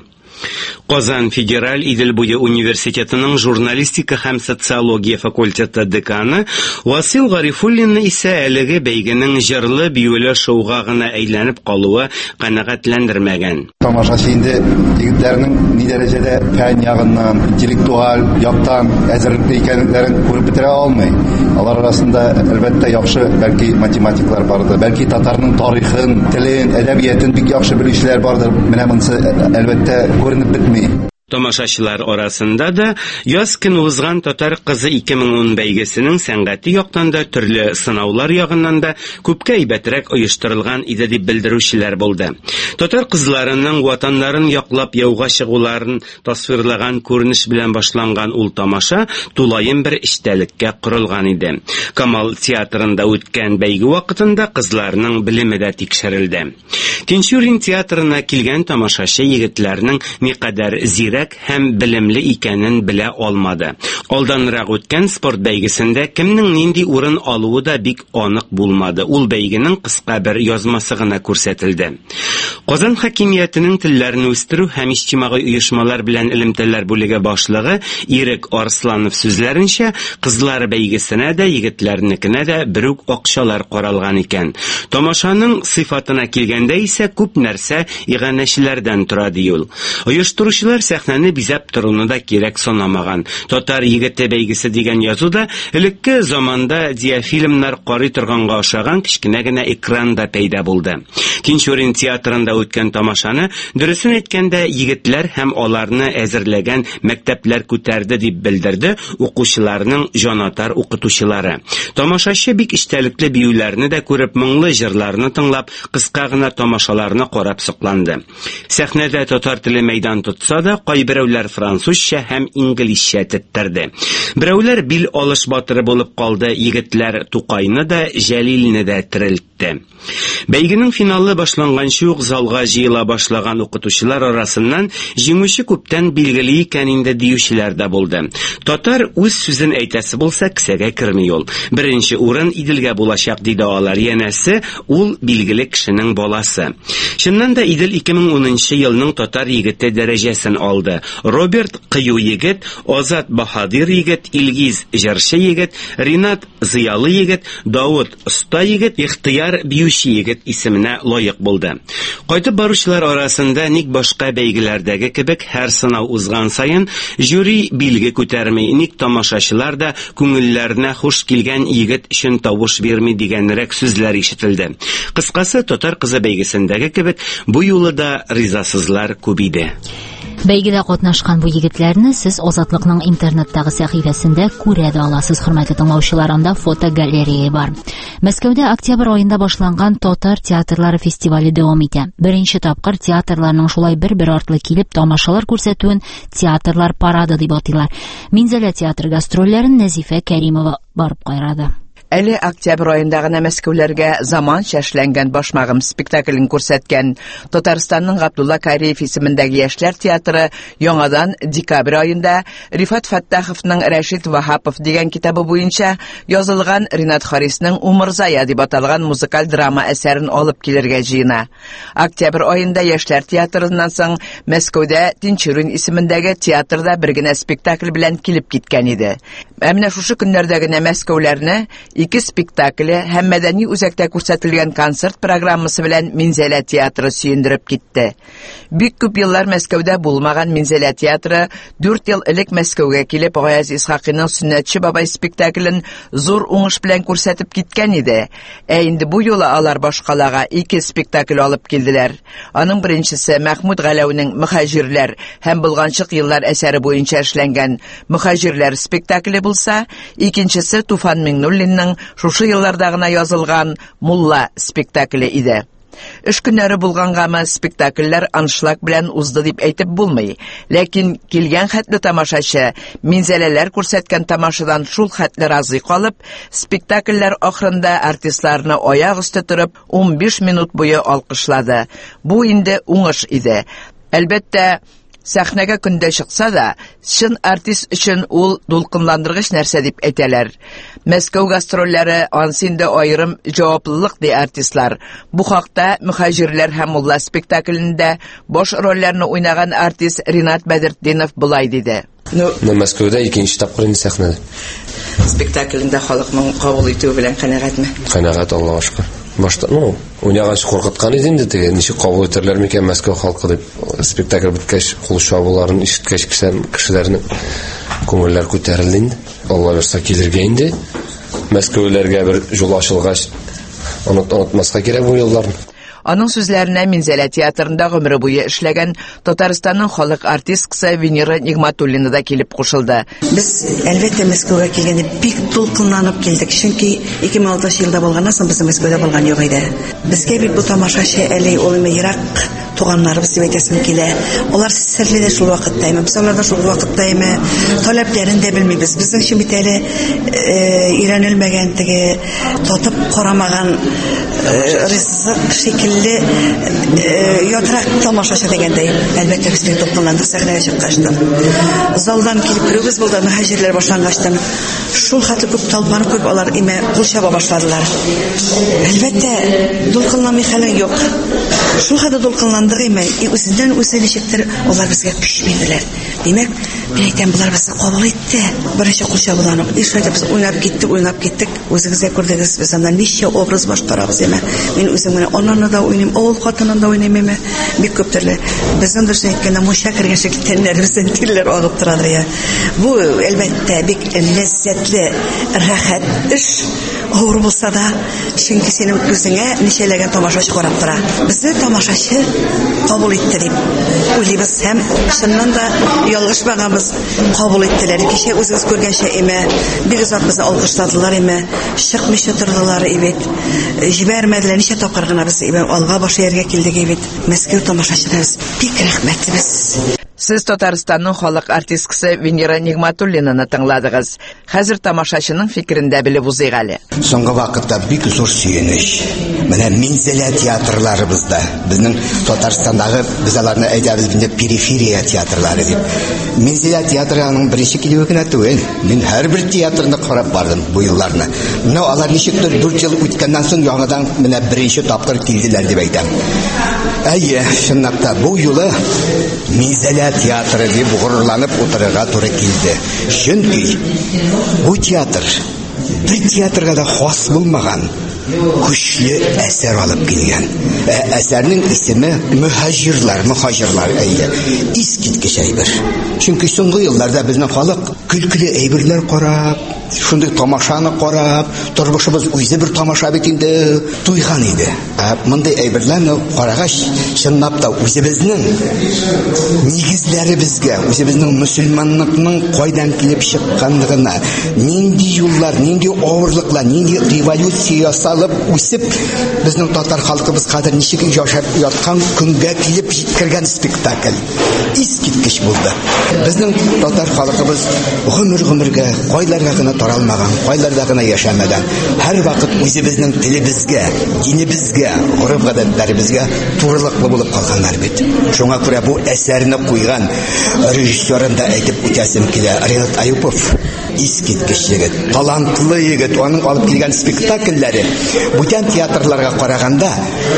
Казан Федераль Идел буе университетының журналистика һәм социология факультеты деканы Васил Гарифуллинны исә әлеге бәйгенең җырлы биюле шоуга гына әйләнеп калуы канәгатьләндермәгән. Тамашачы инде егетләрнең ни дәрәҗәдә фән ягыннан, интеллектуаль яктан әзерлекле икәнлекләрен күреп бетерә алмый. Алар арасында әлбәттә яхшы, бәлки математиклар бардыр, бәлки татарның тарихын, телен, әдәбиятын бик яхшы белүчеләр бардыр. Менә монысы әлбәттә күренеп бетми. Тамашачылар арасында да яз көн узган татар кызы ике мең ун бәйгесенең сәнгати яктан да төрле сынаулар ягыннан да күпкә әйбәтрәк оештырылган иде дип белдерүчеләр булды. Татар кызларының ватаннарын яклап яуга чыгуларын тасвирлаган күренеш белән башланган ул тамаша тулаем бер эчтәлеккә корылган иде. Камал театрында үткән бәйге вакытында кызларның белеме дә тикшерелде. Тинчурин театрына килгән тамашачы егетләрнең никадәр зирәк һәм белемле икәнен белә алмады. Алданрак үткән спорт бәйгесендә кемнең нинди урын алуы да бик анык булмады. Ул бәйгенең кыска бер язмасы гына күрсәтелде. Казан хакимиятының телләрне үстерү һәм иҗтимагый оешмалар белән элемтәләр бүлеге башлыгы Ирек Арсланов сүзләренчә, кызлар бәйгесенә дә, егетләрнекенә дә бер үк акчалар каралган икән. Тамашаның сыйфатына килгәндә исә күп нәрсә иганәчеләрдән тора ди ул. Оештыручылар сәхнәне бизәп торуны да кирәк санамаган. Татар егете бәйгесе дигән язуда элекке заманда диафильмнар карый торганга охшаган кичкенә генә экранда пәйда булды. Тинчурин театрында үткән тамашаны дөресен әйткәндә егетләр һәм аларны әзерләгән мәктәпләр күтәрде дип белдерде укучыларның җанатар укытучылары. Тамашачы бик иштәлекле биюләрне дә күреп, моңлы җырларны тыңлап, кыска гына тамашаларны карап сокланды. Сәхнәдә татар теле мәйдан тотса да, кайберәүләр французча һәм инглизчә теттерде. Берәүләр бил алыш батыры булып калды, егетләр Тукайны да, Җәлилне дә терелтте. Бәйгенең финалы башланганчы ук залга җыела башлаган укытучылар арасыннан җиңүче күптән билгеле икән инде диючеләр дә булды. Татар үз сүзен әйтәсе булса, кесәгә керми ул. Беренче урын Иделгә булачак диде алар. Янәсе, ул билгеле кешенең баласы. Чыннан да Идел ике мең унынчы елның татар егете дәрәҗәсен алды. Роберт кыю егет, Азат Баһадир егет, Илгиз җырчы егет, Ринат зыялы егет, Давыт оста егет, Ихтияр биючи егет исеменә лаек булды. Кайтып баручылар арасында ник башка бәйгеләрдәге кебек һәр сынау узган саен жюри билге күтәрми, ник тамашачылар да күңелләренә хуш килгән егет өчен тавыш бирми дигәнрәк сүзләр ишетелде. Кыскасы, татар кызы бәйгесендәге кебек бу юлы да ризасызлар күп иде. Бәйгедә катнашкан бу егетләрне сез Азатлыкның интернеттагы сәхифәсендә күрә дә аласыз, хөрмәтле тыңлаучылар, анда фотогалерея бар. Мәскәүдә октябрь аенда башланган татар театрлары фестивале дәвам итә. Беренче тапкыр театрларның шулай бер-бер артлы килеп тамашалар күрсәтүен театрлар парады дип атыйлар. Минзәлә театры гастрольләрен Нәзифә Кәримова барып кайрады. Әле октябрь аенда гына Мәскәүләргә заман шәшләнгән башмагым спектаклен күрсәткән Татарстанның Габдулла Кариев исемендәге яшьләр театры яңадан декабрь аенда Рифат Фаттаховның Рәшид Вахапов дигән китабы буенча язылган Ринат Харисның Умырзая дип аталган музыкаль драма әсәрен алып килергә җыена. Октябрь аенда яшьләр театрыннан соң Мәскәүдә Тинчурин исемендәге театрда бер генә спектакль белән килеп киткән иде. Менә шушы көннәрдә генә Мәскәүләрне ике спектакле һәм мәдәни үзәктә күрсәтелгән концерт программасы белән Минзәлә театры сөендереп китте. Бик күп еллар Мәскәүдә булмаган Минзәлә театры дүрт ел элек Мәскәүгә килеп Гаяз Исхакыйның Сөннәтче бабай спектаклен зур уңыш белән күрсәтеп киткән иде. Ә инде бу юлы алар башкалага ике спектакль алып килделәр. Аның беренчесе Мәхмүд Галәүнең Мөхаҗирләр һәм Булганчык еллар әсәре буенча эшләнгән Мөхаҗирләр спектакле булса, икенчесе Туфан Миңнуллинның шушы елларда гына язылган Мулла спектакле иде. Эш көннәре булгангамы спектакльләр аншлаг белән узды дип әйтеп булмый. Ләкин килгән хәтле тамашачы минзәләләр күрсәткән тамашадан шул хәтле разый калып, спектакльләр ахырында артистларны аяк өсте торып ун биш минут буе алкышлады. Бу инде уңыш иде. Әлбәттә, сәхнәгә көндә чыкса да, чын артист өчен ул дулкынландыргыч нәрсә дип әйтәләр. Мәскәү гастрольләре ансында аерым җаваплылык ди артистлар. Бу хакта Мөхаҗирләр һәм Мулла спектаклендә баш рольләрне уйнаган артист Ринат Бәдретдинов булай диде. Ну, Мәскәүдә икенче тапкыр инде сәхнәдә. Спектаклендә халыкның кабул итүе белән канәгатьме? Канәгать, Аллаһка шөкер. Башта, ну, уйнагач куркыткан иде инде теге, ничек кабул итәрләр микән Мәскәү халкы дип. Спектакль биткәч, кул чабуларын ишеткәч кешеләрнең күңелләр күтәрелде инде. Алла берсә килергә инде. Мәскәүләргә бер юл ачылгач, онытмаска кирәк бу юлларны. Аның сүзләренә Минзәлә театрында гомере буе эшләгән Татарстанның халык артисткасы Венера Нигъматуллина да килеп кушылды. Без әлбәттә Мәскәүгә килгәндә бик дулкынланып килдек, чөнки ике мең алтынчы елда булганнан соң без Мәскәүдә булган юк иде. Безгә бит бу тамашачы әле ул ерак туганнарыбыз дип әйтәсем килә. Алар серле дә шул вакытта, әмма без аларда шул вакытта әмма таләпләрен дә белмибез. Безнең өчен бит әле өйрәнелмәгән теге татып карамаган ризык шикелле ятрак тамашачы дигәндәй. Әлбәттә без бик дулкынландык сәхнәгә чыккачтан. Залдан килеп керүбез булды, Мөхаҗирләр башлангачтан. Шул хәтле күп талпанып күп алар имә кул чаба башладылар. Әлбәттә дулкынланмый хәле юк. Шул хәтле дулкынландык имә, үзеннән үзе ничектер алар безгә көч бирделәр. Димәк, мин әйтәм, булар безне кабул итте. Беренче кул чабудан ук ишәйтеп без уйнап киттек, уйнап киттек. Үзегезгә күрдегез, без аннан ничә образ башкарабыз имә. Мин үзем менә аннан да уйныйм, авыл хатынын да уйныйм имә. Бик күп төрле. Безнең дөрес әйткәндә муша кергән шикелле тәннәребездән тилләр агып торады я. Бу әлбәттә бик ләззәтле, рәхәт эш. Авыр булса да, чөнки синең күзеңә ничәләгән тамашачы карап тора. Безне тамашачы кабул итте дип уйлыйбыз һәм чыннан да ялгышмаганбыз, кабул иттеләр. Кичә үзегез күргәнчә имә бик озак безне алкышладылар имә, чыкмыйча тордылар ибет. Җибәрмәделәр, ничә тапкыр гына без имә алга баш ияргә килдек ибет. Мәскәү тамашачыларыбыз бик рәхмәтлебез. Сез Татарстанның халык артисткасы Венера Нигъматуллинаны тыңладыгыз. Хәзер тамашачының фикерендә белеп узыйк әле. Соңгы вакытта бик зур сөенеч. Менә Минзәлә театрларыбызда, безнең Татарстандагы без аларны әйтәбез инде периферия театрлары дип. Минзәлә театрының беренче килүе генә түгел. Мин һәрбер театрны карап бардым бу елларны. Менә алар ничектер дүрт ел үткәннән соң яңадан менә беренче тапкыр килделәр дип әйтәм. Әйе, чынлап та бу юлы Минзәлә театры дип горурланып утырырга туры килде. Чөнки бу театр бер театрга да хас булмаган көчле әсәр алып килгән. Әсәрнең исеме Мөхаҗирләр, Мөхаҗирләр әйе. Искиткеч әйбер. Чөнки соңгы елларда безнең халык көлкеле әйберләр карап, шундый тамашаны карап, тормышыбыз үзе бер тамаша бит инде туйган иде. Мондай әйберләрне карагач, чынлап та үзебезнең нигезләребезгә, үзебезнең мөселманлыкның кайдан килеп чыкканлыгына, нинди юллар, нинди авырлыклар, нинди революция салып үсеп, безнең татар халкыбыз хәзер ничек яшәп яткан көнгә килеп җиткергән спектакль искиткеч булды. Безнең татар халкыбыз гомер-гомергә кайларга гына таралмаган, кайларда гына яшәмәгән. Һәр вакыт үзебезнең телебезгә, динебезгә, гореф-гадәтләребезгә турылыклы булып калганнар бит. Шуңа күрә бу әсәрне куйган режиссерын да әйтеп үтәсем килә. Ринат Аюпов искиткеч егет, талантлы егет, аның алып килгән спектакльләре бүтән театрларга караганда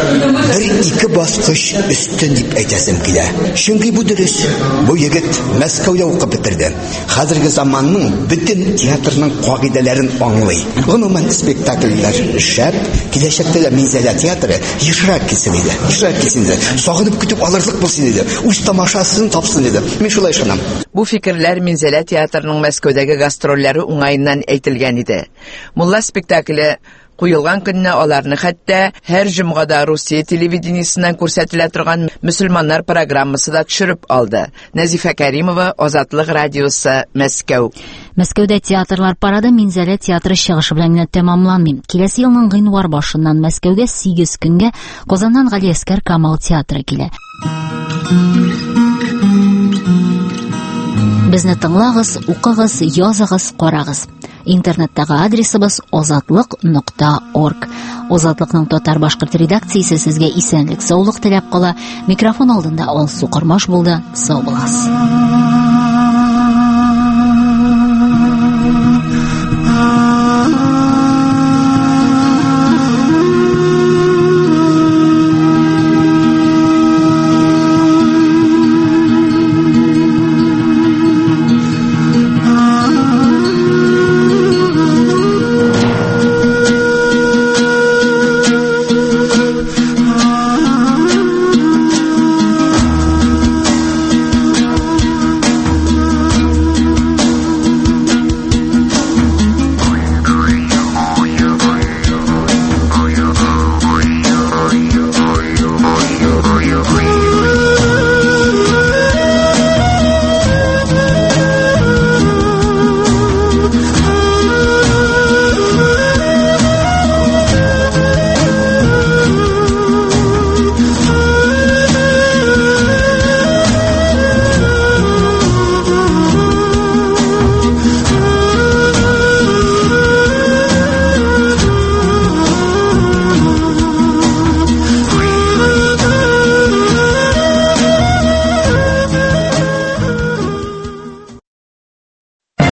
бер-ике баскыч өстен дип әйтәсем килә. Чөнки бу дөрес. Бу егет Мәскәүдә укып бетерде. Хәзерге заманның бөтен театрның кагыйдәләрен аңлый. Гомумән спектакльләр шәп, киләчәктә дә Минзәлә театры ешрак килсен иде. Ешрак килсен иде. Сагынып көтеп алырлык булсын иде. Үз тамашасын тапсын иде. Мин шулай ышанам. Бу фикерләр Минзәлә театрының Мәскәүдәге гастрольләре уңайыннан әйтелгән иде. Мулла спектакле куелган көнне аларны хәтта һәр җомгада Русия телевидениесеннән күрсәтелә торган мөселманнар программасы да төшереп алды. Нәзифә Кәримова, Азатлык радиосы, Мәскәү. Мәскәүдә театрлар парады Минзәлә театры чыгышы белән генә тәмамланмый. Киләсе елның гыйнвар башыннан Мәскәүгә сигез көнгә Казаннан Галиәскәр Камал театры килә. Безне тыңлагыз, укыгыз, языгыз, карагыз. Интернеттагы адресыбыз азатлык нокта орг. Азатлыкның татар-башкорт редакциясе сезгә исәнлек, саулык теләп кала. Микрофон алдында Алсу Кормаш булды. Сау буласыз.